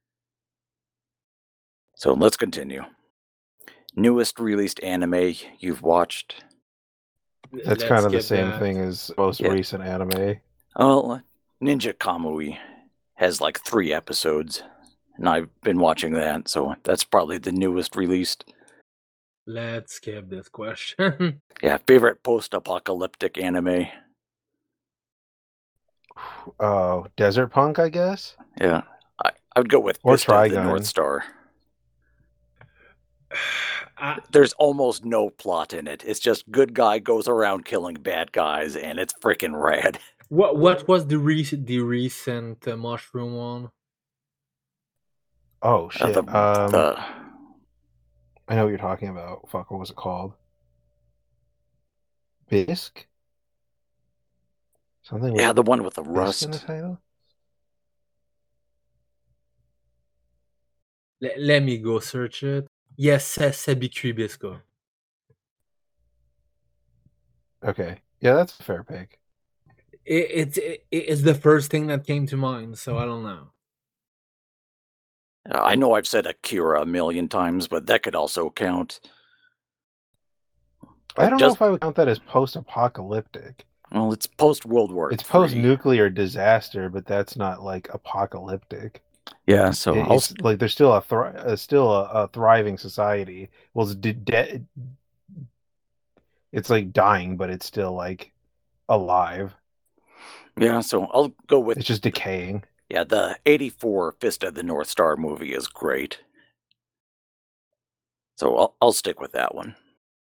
Speaker 1: So let's continue. Newest released anime you've watched?
Speaker 3: That's
Speaker 2: Let's
Speaker 3: kind of the
Speaker 2: skip
Speaker 3: same
Speaker 2: that.
Speaker 3: thing as most
Speaker 1: Yeah.
Speaker 3: recent anime.
Speaker 1: Well, Ninja Kamui has like 3 episodes, and I've been watching that, so that's probably the newest released.
Speaker 2: Let's skip this question.
Speaker 1: Yeah, favorite post-apocalyptic anime?
Speaker 3: Oh, Desert Punk, I guess,
Speaker 1: Yeah, I would go with
Speaker 3: or
Speaker 1: Fist of the North
Speaker 3: Trigun.
Speaker 1: Star.
Speaker 2: I,
Speaker 1: There's almost no plot in it. It's just good guy goes around killing bad guys, and it's freaking rad.
Speaker 2: what was the recent mushroom one?
Speaker 3: Oh
Speaker 1: Uh, the
Speaker 3: shit.
Speaker 1: the
Speaker 3: I know what you're talking about. Fuck, what was it called? Bisque? Something with
Speaker 1: yeah, the one with the
Speaker 3: Bisque in the
Speaker 1: rust.
Speaker 3: title?
Speaker 2: Let me go search it. Yes, Sebikubisco.
Speaker 3: Okay. Yeah, that's a fair pick.
Speaker 2: It's the first thing that came to mind, so I don't know.
Speaker 1: I know I've said Akira a million times, but that could also count.
Speaker 3: I
Speaker 1: But
Speaker 3: don't know
Speaker 1: just
Speaker 3: if I would count that as post-apocalyptic.
Speaker 1: well, it's post World War
Speaker 3: It's
Speaker 1: III.
Speaker 3: post-nuclear disaster, but that's not like apocalyptic.
Speaker 1: Yeah, so
Speaker 3: It's like there's still a thriving society. Well, it's like dying, but it's still like alive.
Speaker 1: I'll go with
Speaker 3: It's just decaying.
Speaker 1: the '84 Fist of the North Star movie is great. So I'll stick with that one.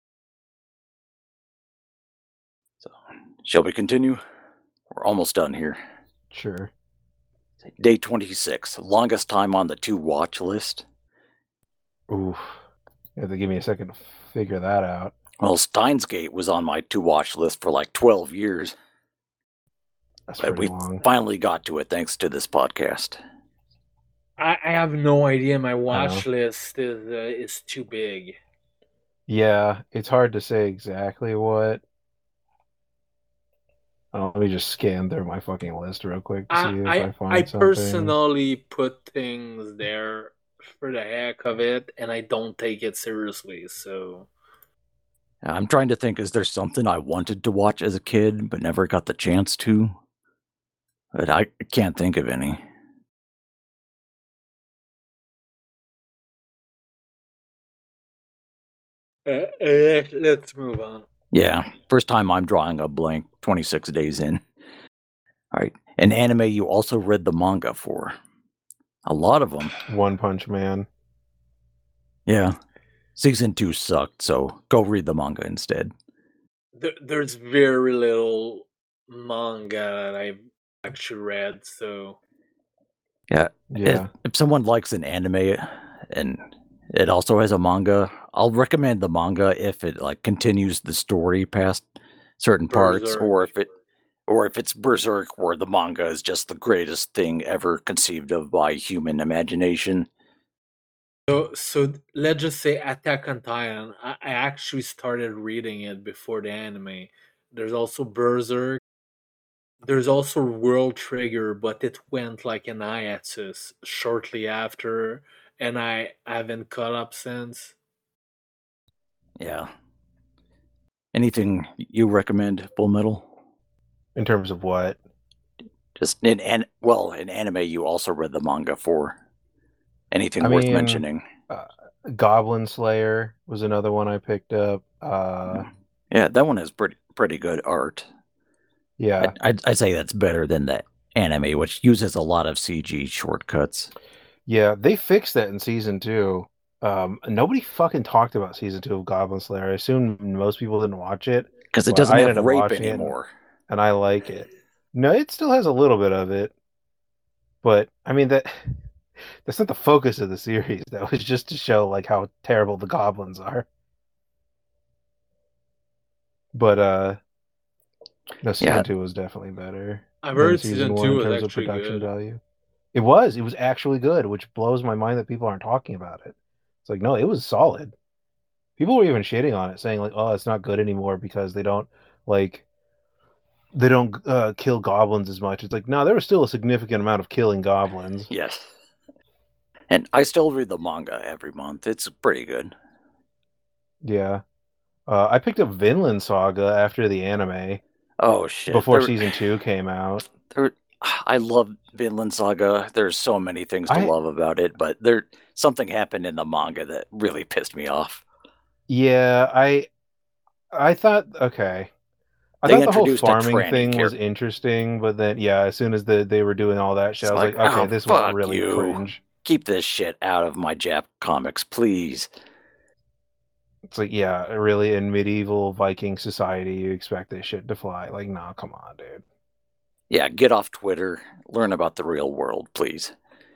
Speaker 1: So shall we continue? We're almost done here.
Speaker 3: Sure.
Speaker 1: Day 26, longest time on the to watch list.
Speaker 3: Oof. You have to give me a second to figure that out.
Speaker 1: Well, Steins Gate was on my to watch list for like 12 years,
Speaker 3: That's
Speaker 1: but
Speaker 3: pretty
Speaker 1: we
Speaker 3: long.
Speaker 1: finally got to it thanks to this podcast.
Speaker 2: I have no idea. My
Speaker 3: I
Speaker 2: watch
Speaker 3: know.
Speaker 2: list is too big.
Speaker 3: Yeah, it's hard to say exactly what. Let me just scan through my fucking list real quick to see if I
Speaker 2: I
Speaker 3: find something.
Speaker 2: personally put things there for the heck of it, and I don't take it seriously. So
Speaker 1: I'm trying to think, is there something I wanted to watch as a kid but never got the chance to? But I can't think of any.
Speaker 2: let's move on.
Speaker 1: Yeah, first time I'm drawing a blank 26 days in. All right, an anime you also read the manga for. A lot of them.
Speaker 3: One Punch Man.
Speaker 1: Yeah. Season 2 sucked, so go read the manga instead.
Speaker 2: There's very little manga that I've actually read, so
Speaker 1: Yeah.
Speaker 3: Yeah.
Speaker 1: If someone likes an anime and it also has a manga, I'll recommend the manga if it like continues the story past certain parts,
Speaker 2: Berserk.
Speaker 1: or if it's Berserk where the manga is just the greatest thing ever conceived of by human imagination.
Speaker 2: So let's just say Attack on Titan. I actually started reading it before the anime. There's also Berserk. There's also World Trigger, but it went like an hiatus shortly after, and I haven't caught up since.
Speaker 1: Yeah. Anything you recommend, Full Metal?
Speaker 3: In terms of what?
Speaker 1: Just in anime you also read the manga for. Anything
Speaker 3: I
Speaker 1: worth
Speaker 3: mean,
Speaker 1: mentioning?
Speaker 3: Goblin Slayer was another one I picked up.
Speaker 1: Yeah, that one has pretty good art.
Speaker 3: Yeah.
Speaker 1: I'd say that's better than that anime, which uses a lot of CG shortcuts.
Speaker 3: Yeah, they fixed that in season 2. Nobody fucking talked about season 2 of Goblin Slayer. I assume most people didn't watch it,
Speaker 1: Because it
Speaker 3: but
Speaker 1: doesn't
Speaker 3: I
Speaker 1: have
Speaker 3: ended up
Speaker 1: rape
Speaker 3: watching it
Speaker 1: anymore.
Speaker 3: and I like it. No, it still has a little bit of it, but I mean that's not the focus of the series. That was just to show like how terrible the goblins are. But no, season
Speaker 1: Yeah,
Speaker 3: 2 was definitely better
Speaker 2: I've
Speaker 3: than
Speaker 2: heard
Speaker 3: season
Speaker 2: season
Speaker 3: 1
Speaker 2: two
Speaker 3: in
Speaker 2: was
Speaker 3: terms of
Speaker 2: actually
Speaker 3: production
Speaker 2: good.
Speaker 3: value. It was actually good, which blows my mind that people aren't talking about it. It's like, no, it was solid. People were even shitting on it, saying like, "Oh, it's not good anymore because like they don't kill goblins as much." It's like, no, there was still a significant amount of killing goblins.
Speaker 1: Yes. And I still read the manga every month. It's pretty good.
Speaker 3: Yeah. I picked up Vinland Saga after the anime
Speaker 1: Oh shit.
Speaker 3: before season 2 came out.
Speaker 1: I love Vinland Saga. There's so many things to love about it, but something happened in the manga that really pissed me off.
Speaker 3: Yeah, I thought okay. I thought the whole farming thing was interesting, but then yeah, as soon as they were doing all that shit, I was like, okay, this was really cringe.
Speaker 1: Keep this shit out of my Jap comics, please.
Speaker 3: It's like, yeah, really, in medieval Viking society, you expect this shit to fly. Like, nah, come on, dude.
Speaker 1: Yeah, get off Twitter. Learn about the real world, please.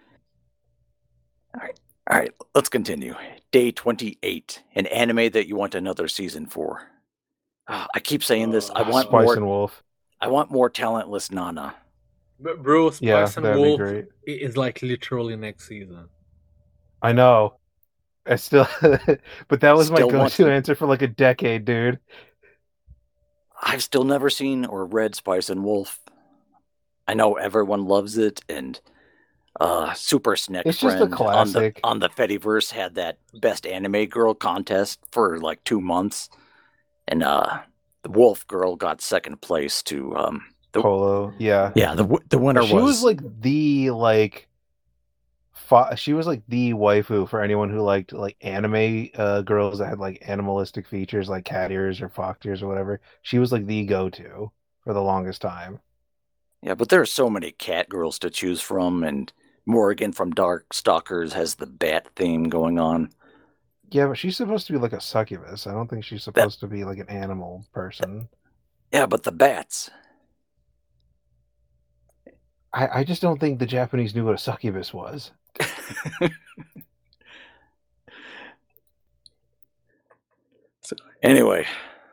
Speaker 1: All right, let's continue. Day 28, an anime that you want another season for. I keep saying this. I want
Speaker 3: Spice and Wolf.
Speaker 1: I want more talentless Nana.
Speaker 2: But bro, Spice and Wolf is like literally next season.
Speaker 3: I know. I still, but that was my go-to answer for like a decade, dude.
Speaker 1: I've still never seen or read Spice and Wolf. I know everyone loves it, and Super Snack
Speaker 3: it's Friend just a classic.
Speaker 1: on the Fediverse had that best anime girl contest for like 2 months, and the Wolf girl got second place to
Speaker 3: Polo. Yeah,
Speaker 1: the winner
Speaker 3: she was like the she was like the waifu for anyone who liked like anime girls that had like animalistic features like cat ears or fox ears or whatever. She was like the go-to for the longest time.
Speaker 1: Yeah, but there are so many cat girls to choose from, and Morrigan from Dark Stalkers has the bat theme going on.
Speaker 3: Yeah, but she's supposed to be like a succubus. I don't think she's supposed to be like an animal person.
Speaker 1: Yeah, but the bats.
Speaker 3: I just don't think the Japanese knew what a succubus was.
Speaker 1: So, anyway.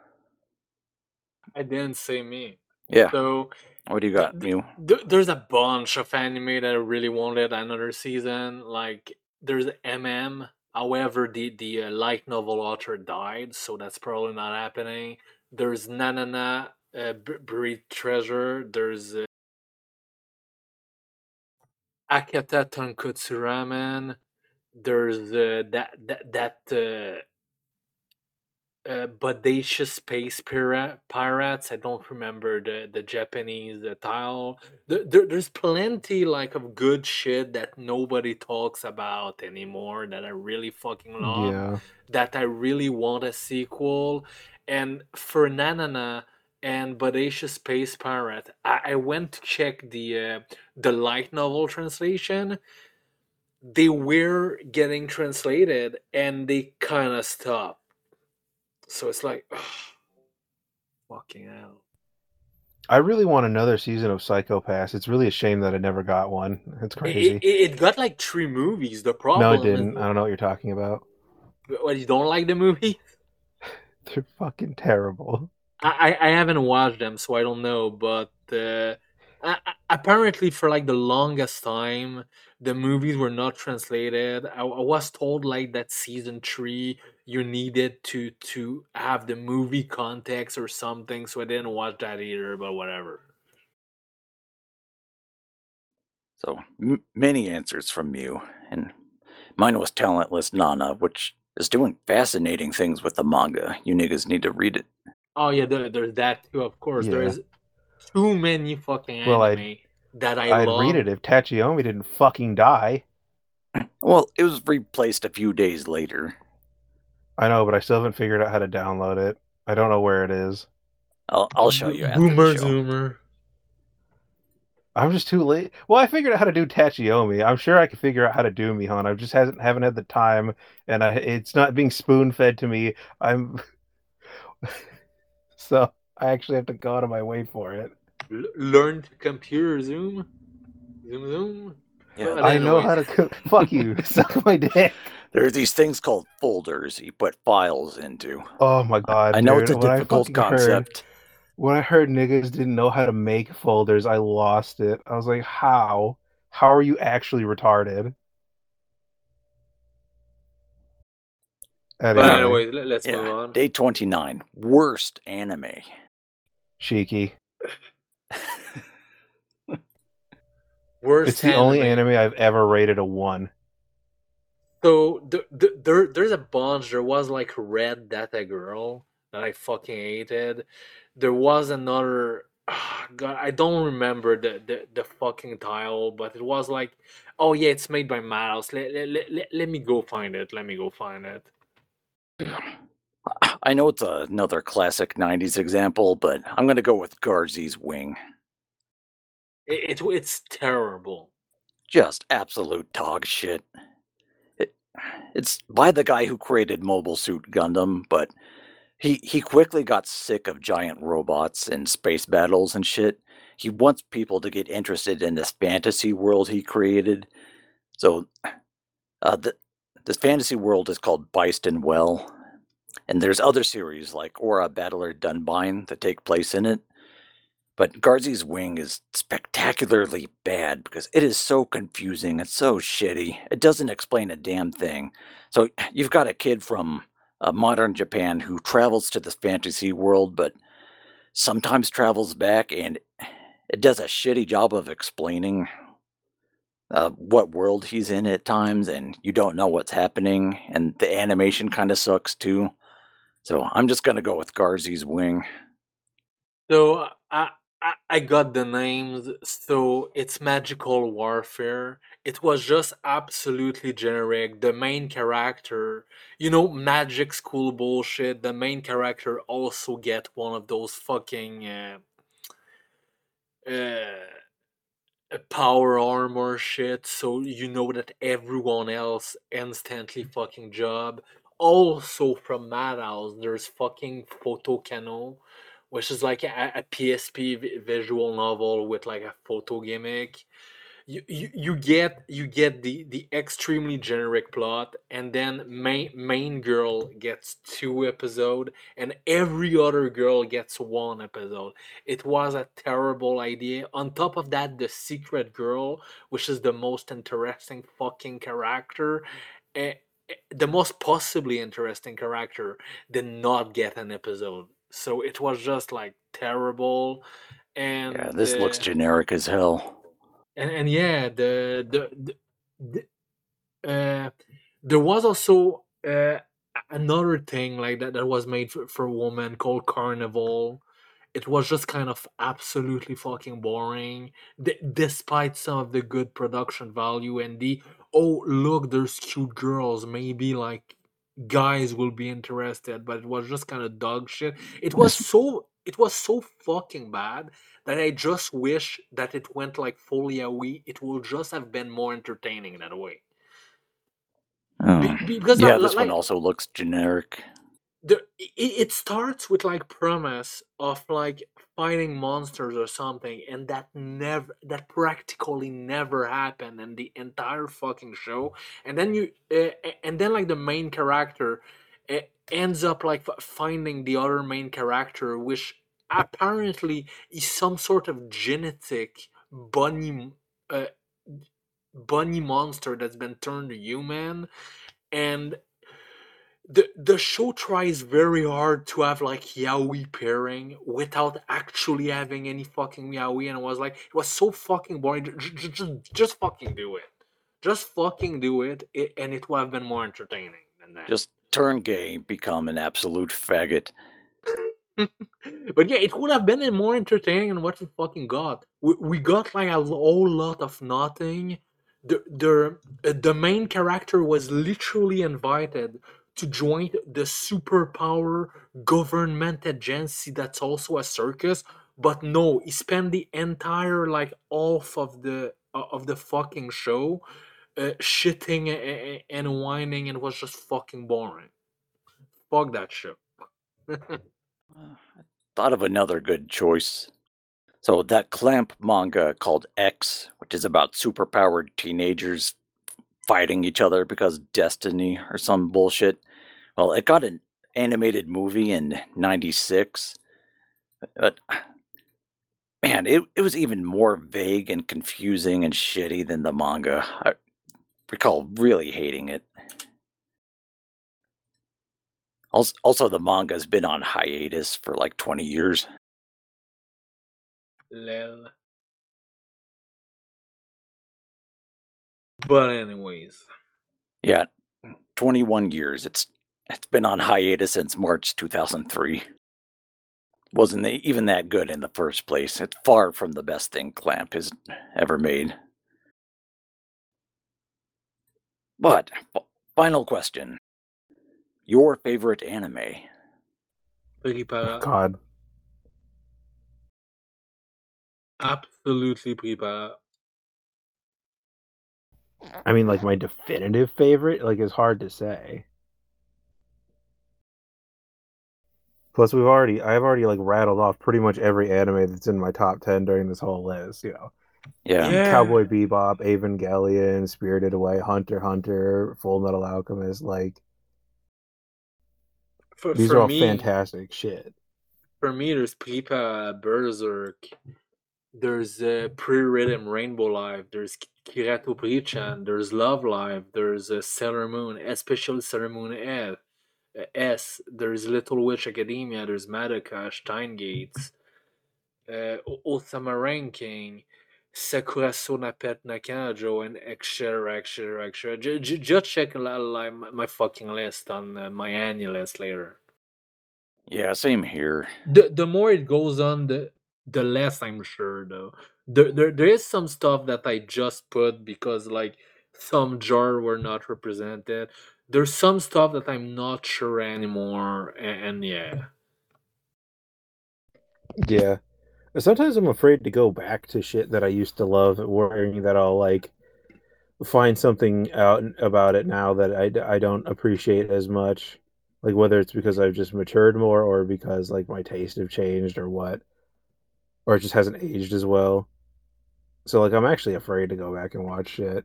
Speaker 2: I didn't say me.
Speaker 1: Yeah.
Speaker 2: So
Speaker 1: what do you got, Mew?
Speaker 2: There's a bunch of anime that I really wanted another season. Like there's MM. However, the light novel author died, so that's probably not happening. There's Nanana, Buried Treasure. There's Akata Tonkotsu Ramen. There's Bodacious Space Pirates. I don't remember the Japanese title. There's plenty like of good shit that nobody talks about anymore that I really fucking love.
Speaker 3: Yeah.
Speaker 2: That I really want a sequel. And for Nanana and Bodacious Space Pirate, I went to check the light novel translation. They were getting translated and they kind of stopped. So it's like, ugh, fucking hell.
Speaker 3: I really want another season of Psycho-Pass. It's really a shame that I never got one. It's crazy.
Speaker 2: It got like 3 movies. The problem
Speaker 3: No, it didn't. I don't know what you're talking about.
Speaker 2: What, you don't like the movie?
Speaker 3: They're fucking terrible.
Speaker 2: I haven't watched them, so I don't know. But apparently, for like the longest time, the movies were not translated. I was told like that season 3 you needed to have the movie context or something, so I didn't watch that either. But whatever.
Speaker 1: So many answers from you, and mine was Talentless Nana, which is doing fascinating things with the manga. You niggas need to read it.
Speaker 2: Oh yeah, there's that too. Of course, there's too many fucking anime that I'd
Speaker 3: read it if Tachiyomi didn't fucking die.
Speaker 1: Well, it was replaced a few days later.
Speaker 3: I know, but I still haven't figured out how to download it. I don't know where it is.
Speaker 1: I'll show you after the show.
Speaker 2: Zoomer.
Speaker 3: I'm just too late. Well, I figured out how to do Tachiyomi. I'm sure I can figure out how to do Mihan. I just haven't had the time, and it's not being spoon fed to me. So I actually have to go out of my way for it.
Speaker 2: Learn computer Zoom. Zoom.
Speaker 3: Yeah, I know how to. Fuck you. Suck my dick.
Speaker 1: There are these things called folders you put files into.
Speaker 3: Oh my god!
Speaker 1: I know it's a difficult concept.
Speaker 3: When I heard niggas didn't know how to make folders, I lost it. I was like, how? How are you actually retarded?
Speaker 2: But
Speaker 3: Anyway,
Speaker 2: anyways, let's move
Speaker 1: Yeah,
Speaker 2: on.
Speaker 1: day 29. Worst anime.
Speaker 3: Cheeky.
Speaker 2: Worst
Speaker 3: It's the only
Speaker 2: anime.
Speaker 3: anime I've ever rated a 1.
Speaker 2: So there's a bunch. There was like Red Data Girl that I fucking hated. There was another. God, I don't remember the fucking title, but it was like, oh yeah, it's made by Madhouse. Let me go find it. Let me go find it.
Speaker 1: I know it's another classic 90s example, but I'm going to go with Garzy's Wing.
Speaker 2: It's terrible.
Speaker 1: Just absolute dog shit. It's by the guy who created Mobile Suit Gundam, but he quickly got sick of giant robots and space battles and shit. He wants people to get interested in this fantasy world he created. So, this fantasy world is called Byston Well, and there's other series like Aura Battler Dunbine that take place in it. But Garzy's Wing is spectacularly bad because it is so confusing. It's so shitty. It doesn't explain a damn thing. So you've got a kid from modern Japan who travels to this fantasy world, but sometimes travels back, and it does a shitty job of explaining what world he's in at times, and you don't know what's happening, and the animation kind of sucks too. So I'm just gonna go with Garzy's Wing.
Speaker 2: So I got the names. So it's Magical Warfare. It was just absolutely generic. The main character, magic school bullshit. The main character also get one of those fucking power armor shit. So you know that everyone else instantly fucking job. Also from Madhouse, there's fucking Photo Cano, which is like a PSP visual novel with like a photo gimmick. You get the extremely generic plot, and then main girl gets 2 episode, and every other girl gets 1 episode. It was a terrible idea. On top of that, the secret girl, which is the most interesting fucking character, eh, the most possibly interesting character, did not get an episode. So it was just like terrible.
Speaker 1: Yeah,
Speaker 2: And
Speaker 1: this looks generic as hell.
Speaker 2: and yeah, the there was also another thing like that was made for women called Carnival. It was just kind of absolutely fucking boring, despite some of the good production value and the, oh look, there's cute girls, maybe like guys will be interested, but it was just kind of dog shit.
Speaker 1: This,
Speaker 2: It was so fucking bad that I just wish that it went like fully away. It will just have been more entertaining that way.
Speaker 1: oh,
Speaker 2: Because
Speaker 1: yeah, this one
Speaker 2: like
Speaker 1: also looks generic.
Speaker 2: it starts with like premise of like fighting monsters or something, and that practically never happened in the entire fucking show. And then and then like the main character uh, ends up like finding the other main character, which apparently is some sort of genetic uh, bunny monster that's been turned to human. And the show tries very hard to have like yaoi pairing without actually having any fucking yaoi, and I was like, it was so fucking boring. Just fucking do it. Just fucking do it, and it would have been more entertaining than that.
Speaker 1: Just turn gay, become an absolute faggot.
Speaker 2: But yeah, it would have been more entertaining than what we fucking got. We got like a whole lot of nothing. The main character was literally invited to join the superpower government agency that's also a circus, but no, he spent the entire like half of the fucking show shitting and whining, and it was just fucking boring. Fuck that show.
Speaker 1: Thought of another good choice. So that Clamp manga called X, which is about superpowered teenagers fighting each other because destiny or some bullshit. Well, it got an animated movie in '96. But man, Man, it was even more vague and confusing and shitty than the manga. I recall really hating it. Also, the manga's been on hiatus for like 20 years.
Speaker 2: Lel. But anyways,
Speaker 1: Yeah, 21 years. It's been on hiatus since March 2003. Wasn't even that good in the first place. It's far from the best thing Clamp has ever made. But final question. Your favorite anime?
Speaker 2: Prepara.
Speaker 3: God.
Speaker 2: Absolutely Prepara.
Speaker 3: I mean, like my definitive favorite, like is hard to say. Plus, I've already like rattled off pretty much every anime that's in my top 10 during this whole list. You know,
Speaker 1: Yeah.
Speaker 3: Cowboy Bebop, Evangelion, Spirited Away, Hunter x Hunter, Full Metal Alchemist. Like these are all fantastic shit.
Speaker 2: For me, there's Prepara, Berserk. There's Pre-Rhythm Rainbow Live. There's Kirato Prichan. There's Love Live. There's Sailor Moon, especially Sailor Moon S. There's Little Witch Academia. There's Madoka, Steingates, Osama Ranking, Sakura Sona Pet Nakajo, and etc. Just check my fucking list on my annual list later.
Speaker 1: Yeah, same here.
Speaker 2: The more it goes on, the less I'm sure though. There is some stuff that I just put because like some jar were not represented. There's some stuff that I'm not sure anymore, and yeah.
Speaker 3: Yeah. Sometimes I'm afraid to go back to shit that I used to love, worrying that I'll like find something out about it now that I don't appreciate as much. Like whether it's because I've just matured more or because like my taste have changed or what. Or it just hasn't aged as well. So like I'm actually afraid to go back and watch shit.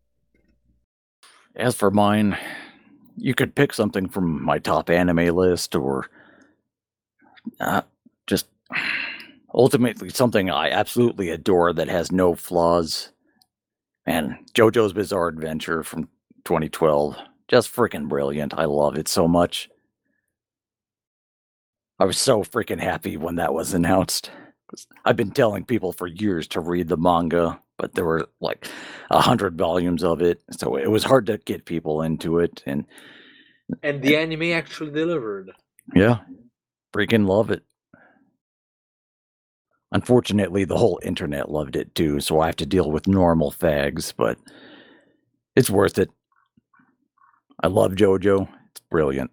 Speaker 1: As for mine, you could pick something from my top anime list or just ultimately something I absolutely adore that has no flaws. Man, JoJo's Bizarre Adventure from 2012. Just freaking brilliant. I love it so much. I was so freaking happy when that was announced. I've been telling people for years to read the manga, but there were like 100 volumes of it, so it was hard to get people into it. And
Speaker 2: the anime actually delivered.
Speaker 1: Yeah, freaking love it. Unfortunately, the whole internet loved it too, so I have to deal with normal fags, but it's worth it. I love JoJo. It's brilliant.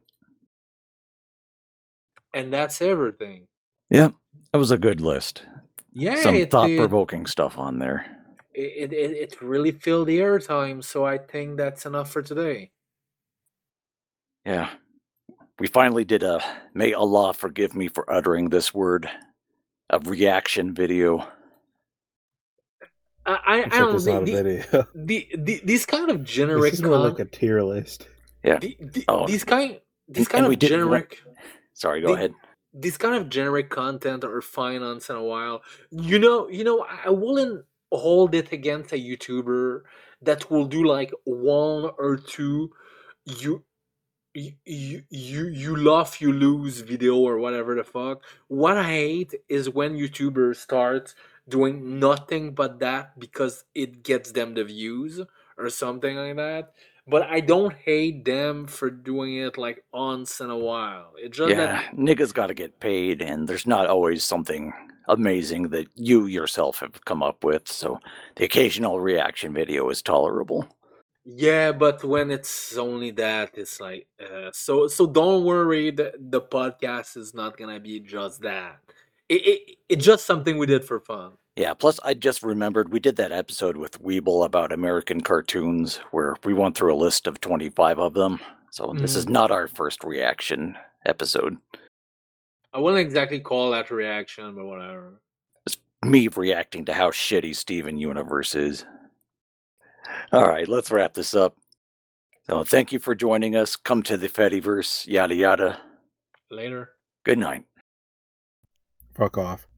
Speaker 2: And that's everything.
Speaker 1: Yeah, that was a good list.
Speaker 2: Yeah,
Speaker 1: some thought-provoking stuff on there.
Speaker 2: It really filled the airtime, so I think that's enough for today.
Speaker 1: Yeah. We finally did a, may Allah forgive me for uttering this word, a reaction video.
Speaker 2: I
Speaker 3: Except
Speaker 2: don't
Speaker 3: it's not a video.
Speaker 2: These kind of generic.
Speaker 3: This is more like a tier list.
Speaker 1: Yeah.
Speaker 2: These kind of generic.
Speaker 1: Sorry, go ahead.
Speaker 2: These kind of generic content are fine once in a while. You know, I wouldn't hold it against a YouTuber that will do like one or two you laugh you lose video or whatever the fuck. What I hate is when YouTubers start doing nothing but that because it gets them the views or something like that. But I don't hate them for doing it like once in a while. It's just that
Speaker 1: niggas gotta get paid, and there's not always something amazing that you yourself have come up with, so the occasional reaction video is tolerable.
Speaker 2: Yeah, but when it's only that, it's like so don't worry, the podcast is not gonna be just that. It's just something we did for fun.
Speaker 1: Yeah, plus I just remembered we did that episode with Weeble about American cartoons where we went through a list of 25 of them. So this is not our first reaction episode.
Speaker 2: I wouldn't exactly call that a reaction, but whatever.
Speaker 1: It's me reacting to how shitty Steven Universe is. All right, let's wrap this up. So thank you for joining us. Come to the Fediverse, yada yada.
Speaker 2: Later.
Speaker 1: Good night.
Speaker 3: Fuck off.